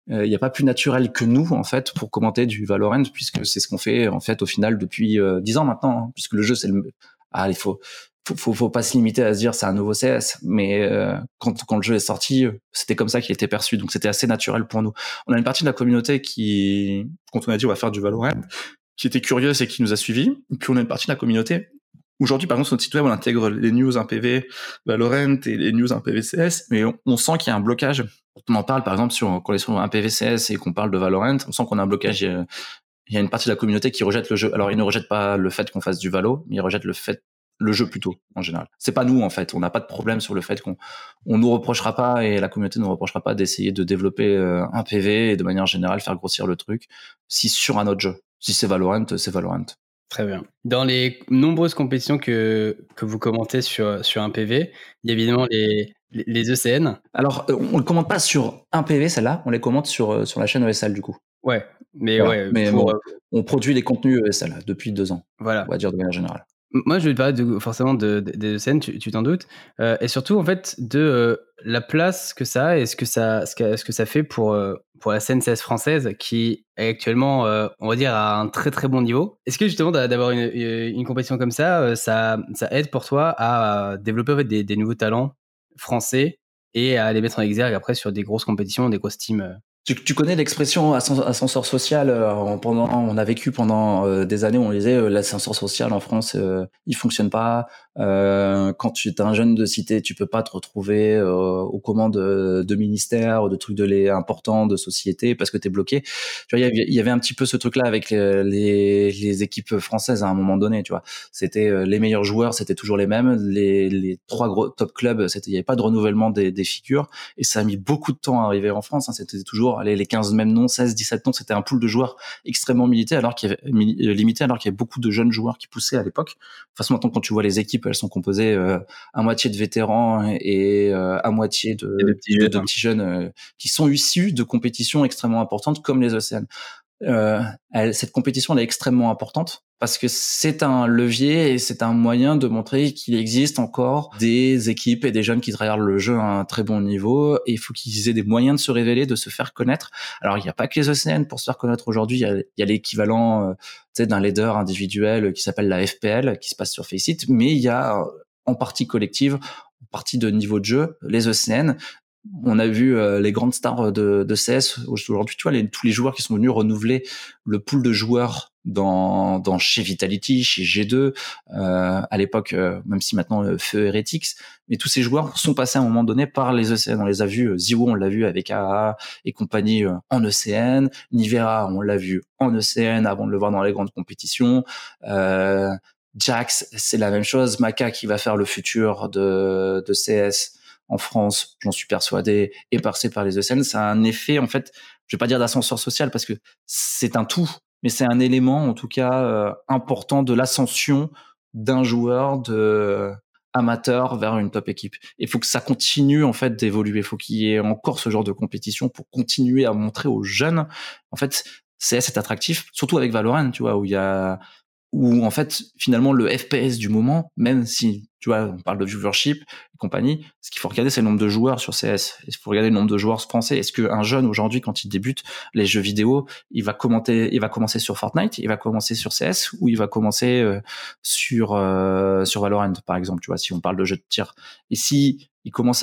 il n'y a pas plus naturel que nous en fait pour commenter du Valorant, puisque c'est ce qu'on fait en fait au final depuis euh, dix ans maintenant, hein, puisque le jeu c'est le ah il faut faut faut, faut pas se limiter à se dire c'est un nouveau C S, mais euh, quand quand le jeu est sorti, c'était comme ça qu'il était perçu, donc c'était assez naturel pour nous. On a une partie de la communauté qui, quand on a dit on va faire du Valorant, qui était curieuse et qui nous a suivis, et puis on a une partie de la communauté. Aujourd'hui, par exemple, sur notre site web, on intègre les news un P V Valorant et les news un P V C S, mais on, on sent qu'il y a un blocage. Quand on en parle, par exemple, sur, quand on est sur un P V C S et qu'on parle de Valorant, on sent qu'on a un blocage. Il y a, il y a une partie de la communauté qui rejette le jeu. Alors, ils ne rejettent pas le fait qu'on fasse du Valo, mais ils rejettent le fait, le jeu plutôt, en général. C'est pas nous, en fait. On n'a pas de problème sur le fait qu'on, on nous reprochera pas et la communauté ne nous reprochera pas d'essayer de développer un P V et de manière générale faire grossir le truc. Si sur un autre jeu. Si c'est Valorant, c'est Valorant. Très bien. Dans les nombreuses compétitions que, que vous commentez sur, sur un P V, il y a évidemment les, les, les E C N. Alors, on ne commente pas sur un P V, celle-là, on les commente sur, sur la chaîne E S L, du coup. Ouais, mais voilà. ouais. Mais pour, bon, on produit les contenus E S L depuis deux ans. Voilà. On va dire de manière générale. Moi, je vais te parler de, forcément de, de, des E C N, tu, tu t'en doutes, euh, et surtout en fait de euh, la place que ça a et ce que ça, ce que, ce que ça fait pour, euh, pour la scène C S française qui est actuellement, euh, on va dire, à un très très bon niveau. Est-ce que justement d'avoir une, une compétition comme ça, euh, ça, ça aide pour toi à développer en fait, des, des nouveaux talents français et à les mettre en exergue après sur des grosses compétitions, des grosses teams euh... Tu, tu connais l'expression ascenseur social, euh, pendant, on a vécu pendant euh, des années où on disait euh, l'ascenseur social en France, euh, il fonctionne pas. Euh, quand tu es un jeune de cité, tu peux pas te retrouver euh, aux commandes de, de ministères, de trucs de les importants, de sociétés, parce que tu es bloqué. Tu vois, il y avait, il y avait un petit peu ce truc-là avec les, les, les équipes françaises à un moment donné. Tu vois, c'était euh, les meilleurs joueurs, c'était toujours les mêmes. Les, les trois gros top clubs, c'était, il y avait pas de renouvellement des, des figures, et ça a mis beaucoup de temps à arriver en France. Hein, c'était toujours allez, les quinze mêmes noms, seize, dix-sept noms, c'était un pool de joueurs extrêmement limité, alors qu'il y avait, limité, alors qu'il y avait beaucoup de jeunes joueurs qui poussaient à l'époque. De toute façon, maintenant, quand tu vois les équipes, elles sont composées euh, à moitié de vétérans et euh, à moitié de, de petits de, jeunes, de petits jeunes euh, qui sont issus de compétitions extrêmement importantes comme les E C N. Euh, elle, cette compétition elle est extrêmement importante parce que c'est un levier et c'est un moyen de montrer qu'il existe encore des équipes et des jeunes qui travaillent le jeu à un très bon niveau, et il faut qu'ils aient des moyens de se révéler, de se faire connaître. Alors il n'y a pas que les E C N pour se faire connaître aujourd'hui, il y a, il y a l'équivalent euh, tu sais, d'un leader individuel qui s'appelle la F P L qui se passe sur Faceit, mais il y a en partie collective, en partie de niveau de jeu, les E C N. On a vu euh, les grandes stars de, de C S aujourd'hui, tu vois, les, tous les joueurs qui sont venus renouveler le pool de joueurs dans, dans chez Vitality, chez G deux, euh, à l'époque, euh, même si maintenant euh, Feu Heretics, mais tous ces joueurs sont passés à un moment donné par les E C N. On les a vus, euh, Ziwo, on l'a vu avec A A et compagnie euh, en E C N, Nivera, on l'a vu en E C N avant de le voir dans les grandes compétitions. Euh, Jax, c'est la même chose. Maka qui va faire le futur de, de C S en France, j'en suis persuadé, est passé par les E C N. Ça a un effet, en fait, je vais pas dire d'ascenseur social parce que c'est un tout, mais c'est un élément, en tout cas, euh, important de l'ascension d'un joueur de amateur vers une top équipe. Il faut que ça continue, en fait, d'évoluer. Il faut qu'il y ait encore ce genre de compétition pour continuer à montrer aux jeunes, en fait, C S est attractif, surtout avec Valorant, tu vois, où il y a, où en fait finalement le F P S du moment, même si tu vois on parle de viewership et compagnie, ce qu'il faut regarder c'est le nombre de joueurs sur C S. Il faut regarder le nombre de joueurs français. Est-ce qu'un jeune aujourd'hui quand il débute les jeux vidéo, il va commenter, il va commencer sur Fortnite, il va commencer sur C S ou il va commencer euh, sur euh, sur Valorant par exemple, tu vois, si on parle de jeu de tir. Et si il commence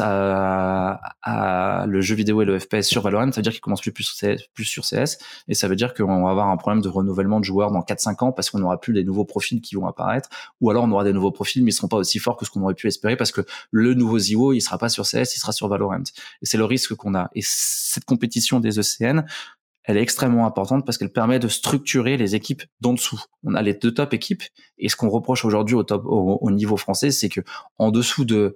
à, à le jeu vidéo et le F P S sur Valorant, ça veut dire qu'il commence plus, plus, C S, plus sur C S, et ça veut dire qu'on va avoir un problème de renouvellement de joueurs dans quatre cinq ans parce qu'on n'aura plus des nouveaux profils qui vont apparaître, ou alors on aura des nouveaux profils mais ils seront pas aussi forts que ce qu'on aurait pu espérer parce que le nouveau Ziwo il sera pas sur C S, il sera sur Valorant, et c'est le risque qu'on a. Et cette compétition des E C N, elle est extrêmement importante parce qu'elle permet de structurer les équipes d'en dessous. On a les deux top équipes, et ce qu'on reproche aujourd'hui au top, au, au niveau français, c'est que en dessous de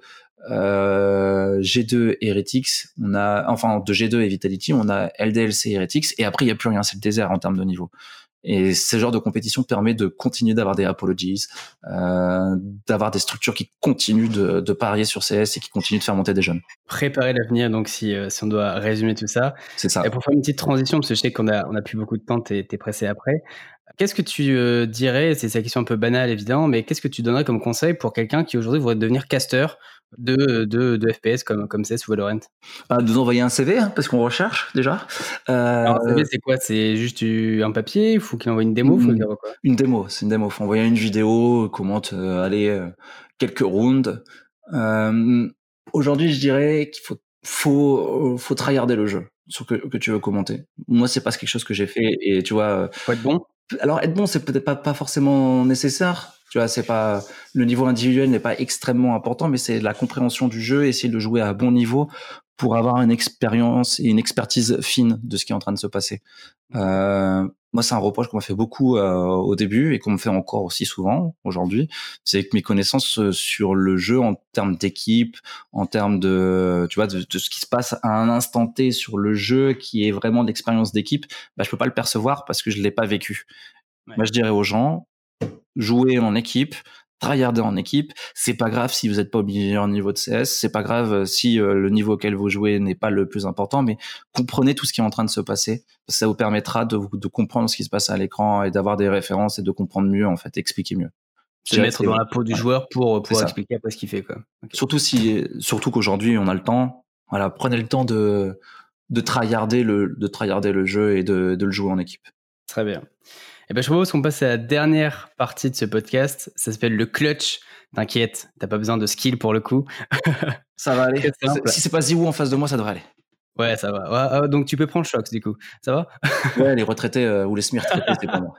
Euh, G deux Heretics, on a, enfin, de G deux et Vitality, on a L D L C Heretics, et après, il n'y a plus rien, c'est le désert en termes de niveau. Et ce genre de compétition permet de continuer d'avoir des apologies, euh, d'avoir des structures qui continuent de, de parier sur C S et qui continuent de faire monter des jeunes. Préparer l'avenir, donc si, euh, si on doit résumer tout ça. C'est ça. Et pour faire une petite transition, parce que je sais qu'on a, on a plus beaucoup de temps, t'es, t'es pressé après. qu'est-ce que tu euh, dirais, c'est sa question un peu banale évidemment, mais qu'est-ce que tu donnerais comme conseil pour quelqu'un qui aujourd'hui voudrait devenir caster de, de, de F P S comme, comme C S ou Valorant? Ah, de nous envoyer un C V, hein, parce qu'on recherche déjà. Euh, Alors, un C V, c'est quoi? C'est juste euh, un papier? Il faut qu'il envoie une démo? Faut qu'il une, envoie quoi? une démo, c'est une démo. Faut envoyer une vidéo, commente, euh, aller euh, quelques rounds. Euh, aujourd'hui, je dirais qu'il faut faut faut tryharder le jeu sur que que tu veux commenter. Moi, c'est pas quelque chose que j'ai fait et tu vois. Faut être bon? Alors être bon, c'est peut-être pas pas forcément nécessaire. Tu vois, c'est pas le niveau individuel n'est pas extrêmement important, mais c'est la compréhension du jeu, essayer de jouer à bon niveau pour avoir une expérience et une expertise fine de ce qui est en train de se passer. Euh, moi, c'est un reproche qu'on m'a fait beaucoup euh, au début et qu'on me fait encore aussi souvent aujourd'hui. C'est que mes connaissances sur le jeu en termes d'équipe, en termes de, tu vois, de, de ce qui se passe à un instant T sur le jeu, qui est vraiment de l'expérience d'équipe, bah, je peux pas le percevoir parce que je l'ai pas vécu. Ouais. Moi, je dirais aux gens, jouez en équipe, tryharder en équipe. C'est pas grave si vous n'êtes pas au meilleur niveau de C S. C'est pas grave si euh, le niveau auquel vous jouez n'est pas le plus important, mais comprenez tout ce qui est en train de se passer. Ça vous permettra de, de comprendre ce qui se passe à l'écran et d'avoir des références et de comprendre mieux, en fait, expliquer mieux. Se mettre dans la peau du ouais. joueur pour pouvoir expliquer après ce qu'il fait, quoi. Okay. Surtout si, surtout qu'aujourd'hui on a le temps. Voilà, prenez le temps de de tryharder le de tryharder le jeu et de de le jouer en équipe. Très bien. Et ben, je propose qu'on passe à la dernière partie de ce podcast. Ça s'appelle le clutch. T'inquiète, t'as pas besoin de skill pour le coup. Ça va aller. Si c'est pas Ziwoo en face de moi, ça devrait aller. Ouais, ça va. Ouais, donc tu peux prendre Shox du coup. Ça va? Ouais, les retraités euh, ou les semi-retraités, c'est pas moi.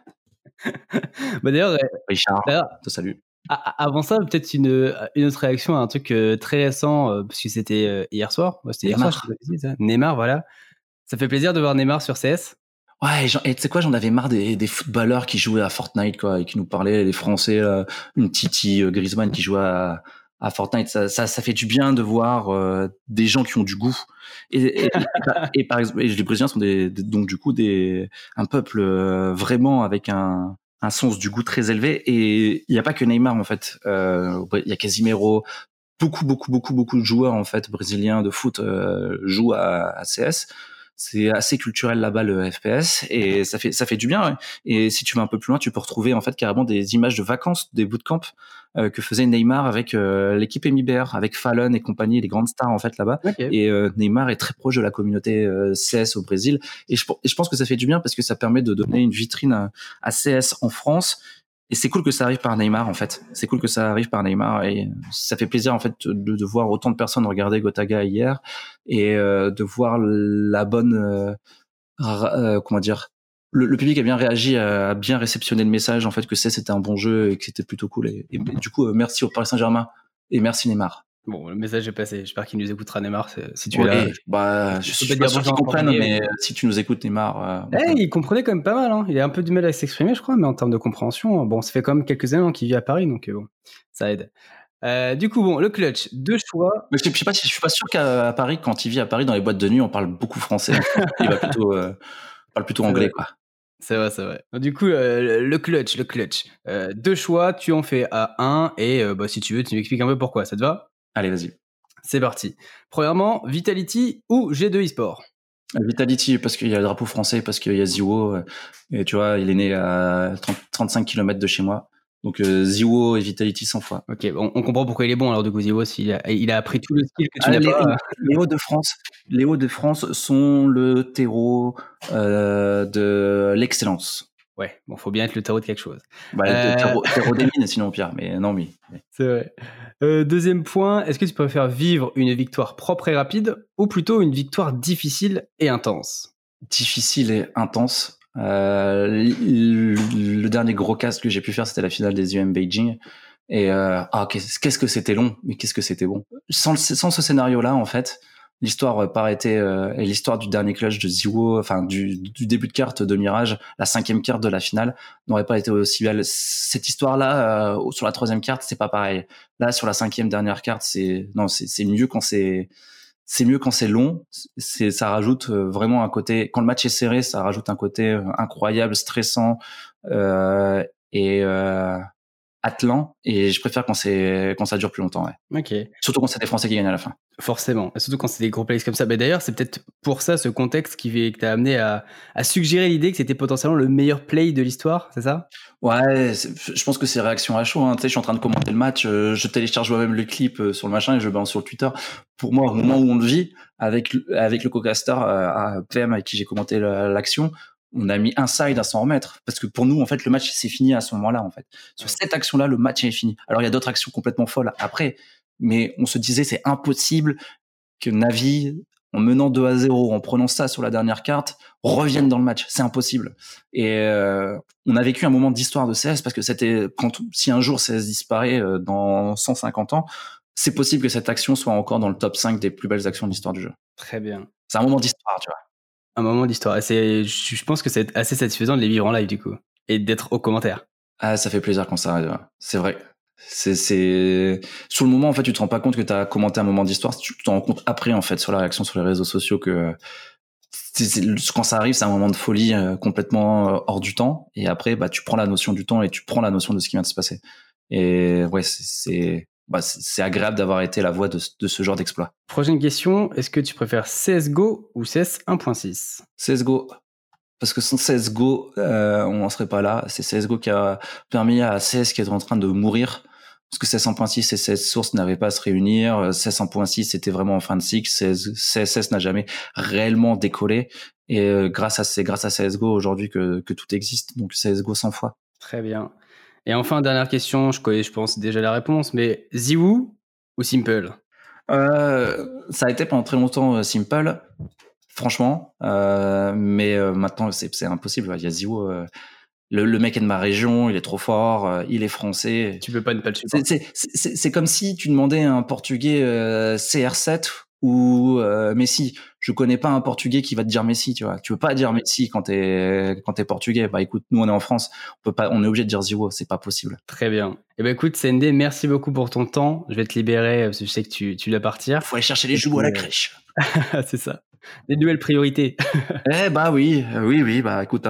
Bah d'ailleurs, Richard, te salue. Avant ça, peut-être une, une autre réaction à un truc euh, très récent, euh, parce que c'était euh, hier soir. Ouais, c'était Neymar. hier soir, je sais pas, Neymar, voilà. Ça fait plaisir de voir Neymar sur C S. Ouais, et tu sais quoi, j'en avais marre des, des footballeurs qui jouaient à Fortnite, quoi, et qui nous parlaient, les Français, euh, une Titi, euh, Griezmann qui jouait à, à Fortnite. Ça, ça, ça fait du bien de voir euh, des gens qui ont du goût. Et, et, et, et par exemple, les Brésiliens sont des, des, donc du coup des un peuple euh, vraiment avec un un sens du goût très élevé. Et il n'y a pas que Neymar en fait. Euh, il y a Casimiro. Beaucoup, beaucoup, beaucoup, beaucoup de joueurs en fait brésiliens de foot euh, jouent à, à C S. C'est assez culturel là-bas le F P S et ça fait ça fait du bien. Ouais. Et si tu vas un peu plus loin, tu peux retrouver en fait carrément des images de vacances, des bootcamps euh, que faisait Neymar avec euh, l'équipe M I B R, avec Fallon et compagnie, les grandes stars en fait là-bas. Okay. Et euh, Neymar est très proche de la communauté euh, C S au Brésil. Et je, et je pense que ça fait du bien parce que ça permet de donner une vitrine à, à C S en France. Et c'est cool que ça arrive par Neymar en fait. C'est cool que ça arrive par Neymar et ça fait plaisir en fait de, de voir autant de personnes regarder Gotaga hier et euh, de voir la bonne euh, euh, comment dire le, le public a bien réagi, a bien réceptionné le message en fait que c'est c'était un bon jeu et que c'était plutôt cool et, et du coup euh, merci au Paris Saint-Germain et merci Neymar. Bon, le message est passé. J'espère qu'il nous écoutera, Neymar, si tu es ouais, là. Bah, je, je suis pas sûr qu'il comprenne, mais euh, si tu nous écoutes, Neymar. Euh, hey, il comprenait quand même pas mal. Hein. Il a un peu du mal à s'exprimer, je crois, mais en termes de compréhension, bon, ça fait quand même quelques années qu'il vit à Paris, donc bon, ça aide. Euh, du coup, bon, le clutch, deux choix. Mais je, je sais pas, je suis pas sûr qu'à Paris, quand il vit à Paris, dans les boîtes de nuit, on parle beaucoup français. Il va plutôt, euh, parle plutôt anglais, vrai. quoi. C'est vrai, c'est vrai. Du coup, euh, le clutch, le clutch. Euh, deux choix, tu en fais à un, et euh, bah, si tu veux, tu m'expliques un peu pourquoi. Ça te va? Allez, vas-y. C'est parti. Premièrement, Vitality ou G deux eSport? Vitality, parce qu'il y a le drapeau français, parce qu'il y a Ziwoo. Et tu vois, il est né à trente, trente-cinq kilomètres de chez moi. Donc euh, Ziwoo et Vitality cent fois. Ok, on, on comprend pourquoi il est bon alors de coup Ziwoo, s'il a, il a appris tout le skill que tu ah, n'as les, pas. Les Hauts-de-France, les Hauts-de-France sont le terreau euh, de l'excellence. Ouais, bon, faut bien être le terreau de quelque chose. Bah, euh... terreau, terreau des mines, sinon pire, mais non, mais. C'est vrai. Euh, deuxième point, est-ce que tu préfères vivre une victoire propre et rapide ou plutôt une victoire difficile et intense? Difficile et intense. Euh, le, le dernier gros cast que j'ai pu faire, c'était la finale des U M Beijing. Et euh, ah, qu'est-ce, qu'est-ce que c'était long, mais qu'est-ce que c'était bon. Sans, le, sans ce scénario-là, en fait, l'histoire aurait pas été euh, et l'histoire du dernier clutch de Ziwoo, enfin du, du début de carte de Mirage, la cinquième carte de la finale, n'aurait pas été aussi belle. Cette histoire-là, euh, sur la troisième carte, c'est pas pareil. Là, sur la cinquième dernière carte, c'est non, c'est, c'est mieux quand c'est c'est mieux quand c'est long. C'est ça rajoute vraiment un côté. Quand le match est serré, ça rajoute un côté incroyable, stressant euh, et euh, attelant et je préfère quand c'est quand ça dure plus longtemps. Ouais. Ok. Surtout quand c'est des Français qui gagnent à la fin. Forcément, et surtout quand c'est des gros plays comme ça. Mais d'ailleurs, c'est peut-être pour ça ce contexte qui, qui t'a amené à, à suggérer l'idée que c'était potentiellement le meilleur play de l'histoire, c'est ça? Ouais, c'est, je pense que c'est réaction à chaud. Hein. Tu sais, je suis en train de commenter le match, euh, je télécharge moi-même le clip euh, sur le machin et je le balance sur le Twitter. Pour moi, au moment où on le vit, avec avec le co-caster euh, à P M avec qui j'ai commenté l'action, on a mis un side à s'en remettre parce que pour nous, en fait, le match c'est fini à ce moment-là. En fait, sur ouais. cette action-là, le match est fini. Alors il y a d'autres actions complètement folles après, mais on se disait c'est impossible que Navi, en menant deux à zéro, en prenant ça sur la dernière carte, revienne dans le match. C'est impossible. Et euh, on a vécu un moment d'histoire de C S parce que c'était quand si un jour C S disparaît euh, dans cent cinquante ans, c'est possible que cette action soit encore dans le top cinq des plus belles actions de l'histoire du jeu. Très bien. C'est un moment d'histoire, tu vois. Un moment d'histoire. Et c'est, je pense que c'est assez satisfaisant de les vivre en live du coup et d'être aux commentaires. Ah, ça fait plaisir quand ça arrive. C'est vrai. C'est, c'est, sur le moment, en fait, tu te rends pas compte que t'as commenté un moment d'histoire. Tu t'en rends compte après, en fait, sur la réaction sur les réseaux sociaux que c'est, c'est, quand ça arrive, c'est un moment de folie euh, complètement euh, hors du temps. Et après, bah, tu prends la notion du temps et tu prends la notion de ce qui vient de se passer. Et ouais, c'est, c'est, bah, c'est, c'est agréable d'avoir été la voix de, de ce genre d'exploit. Prochaine question. Est-ce que tu préfères C S G O ou C S un point six? C S G O. Parce que sans C S G O, euh, on n'en serait pas là. C'est C S G O qui a permis à C S qui est en train de mourir. Parce que C S un point six et C S Source n'avaient pas à se réunir. C S un point six était vraiment en fin de cycle. C S S n'a jamais réellement décollé. Et euh, grâce à c'est grâce à C S G O aujourd'hui que que tout existe. Donc C S G O cent fois. Très bien. Et enfin, dernière question. Je connais, je pense déjà la réponse, mais ZywOo ou Simple? Euh, ça a été pendant très longtemps euh, Simple. Franchement, euh, mais euh, maintenant c'est, c'est impossible. Il y a ZywOo, euh, le, le mec est de ma région, il est trop fort, euh, il est français. Tu peux pas ne pas le supporter. C'est, c'est, c'est, c'est comme si tu demandais à un Portugais euh, C R sept ou euh, Messi. Je connais pas un Portugais qui va te dire Messi, tu vois. Tu peux pas dire Messi quand t'es quand t'es Portugais. Bah écoute, nous on est en France, on peut pas, on est obligé de dire ZywOo, c'est pas possible. Très bien. Eh ben écoute, C N D, merci beaucoup pour ton temps. Je vais te libérer parce que je sais que tu tu dois partir. Faut aller chercher les jouets à la crèche. C'est ça. Des nouvelles priorités. Eh bah oui, oui, oui. Bah écoute,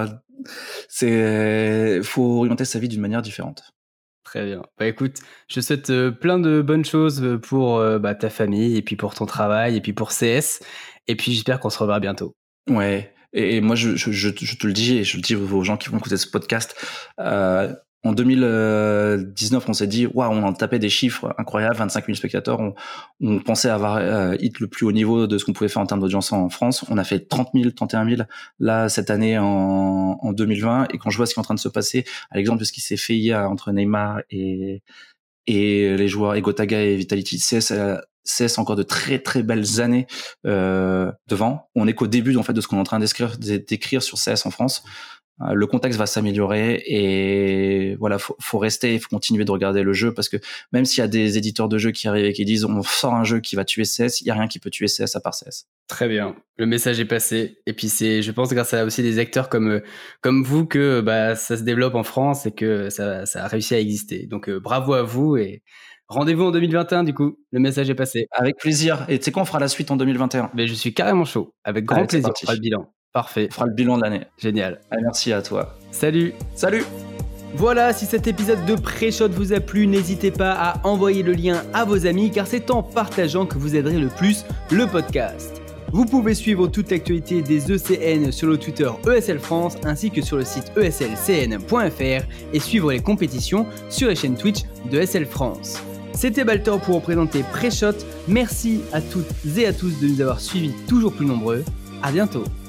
c'est faut orienter sa vie d'une manière différente. Très bien. Bah écoute, je te souhaite euh, plein de bonnes choses pour euh, bah, ta famille et puis pour ton travail et puis pour C S. Et puis j'espère qu'on se reverra bientôt. Ouais. Et, et moi, je, je, je, je te le dis et je le dis aux gens qui vont écouter ce podcast. Euh, en deux mille dix-neuf, on s'est dit, waouh, on en tapait des chiffres incroyables, vingt-cinq mille spectateurs. On, on pensait avoir euh, hit le plus haut niveau de ce qu'on pouvait faire en termes d'audience en France. On a fait trente mille, trente et un mille là cette année en, en deux mille vingt. Et quand je vois ce qui est en train de se passer, à l'exemple de ce qui s'est fait hier entre Neymar et et les joueurs et Gotaga et Vitality, C S, C S encore de très très belles années euh, devant. On est qu'au début en fait de ce qu'on est en train d'écrire, d'écrire sur C S en France. Le contexte va s'améliorer et voilà, faut, faut rester, il faut continuer de regarder le jeu parce que même s'il y a des éditeurs de jeux qui arrivent et qui disent on sort un jeu qui va tuer C S, il y a rien qui peut tuer C S à part C S. Très bien, le message est passé et puis c'est, je pense, grâce à aussi des acteurs comme comme vous que bah ça se développe en France et que ça ça a réussi à exister. Donc euh, bravo à vous et rendez-vous en deux mille vingt et un du coup. Le message est passé. Avec plaisir. Et tu sais quoi, on fera la suite en deux mille vingt et un. Mais je suis carrément chaud, avec grand Allez, plaisir. On fera le bilan. Parfait. On fera le bilan de l'année. Génial. Allez, merci à toi. Salut. Salut. Voilà, si cet épisode de Pré-Shot vous a plu, n'hésitez pas à envoyer le lien à vos amis car c'est en partageant que vous aiderez le plus le podcast. Vous pouvez suivre toute l'actualité des E C N sur le Twitter E S L France ainsi que sur le site e s l c n point f r et suivre les compétitions sur les chaînes Twitch de E S L France. C'était Baltor pour vous présenter Pré-Shot. Merci à toutes et à tous de nous avoir suivis toujours plus nombreux. À bientôt.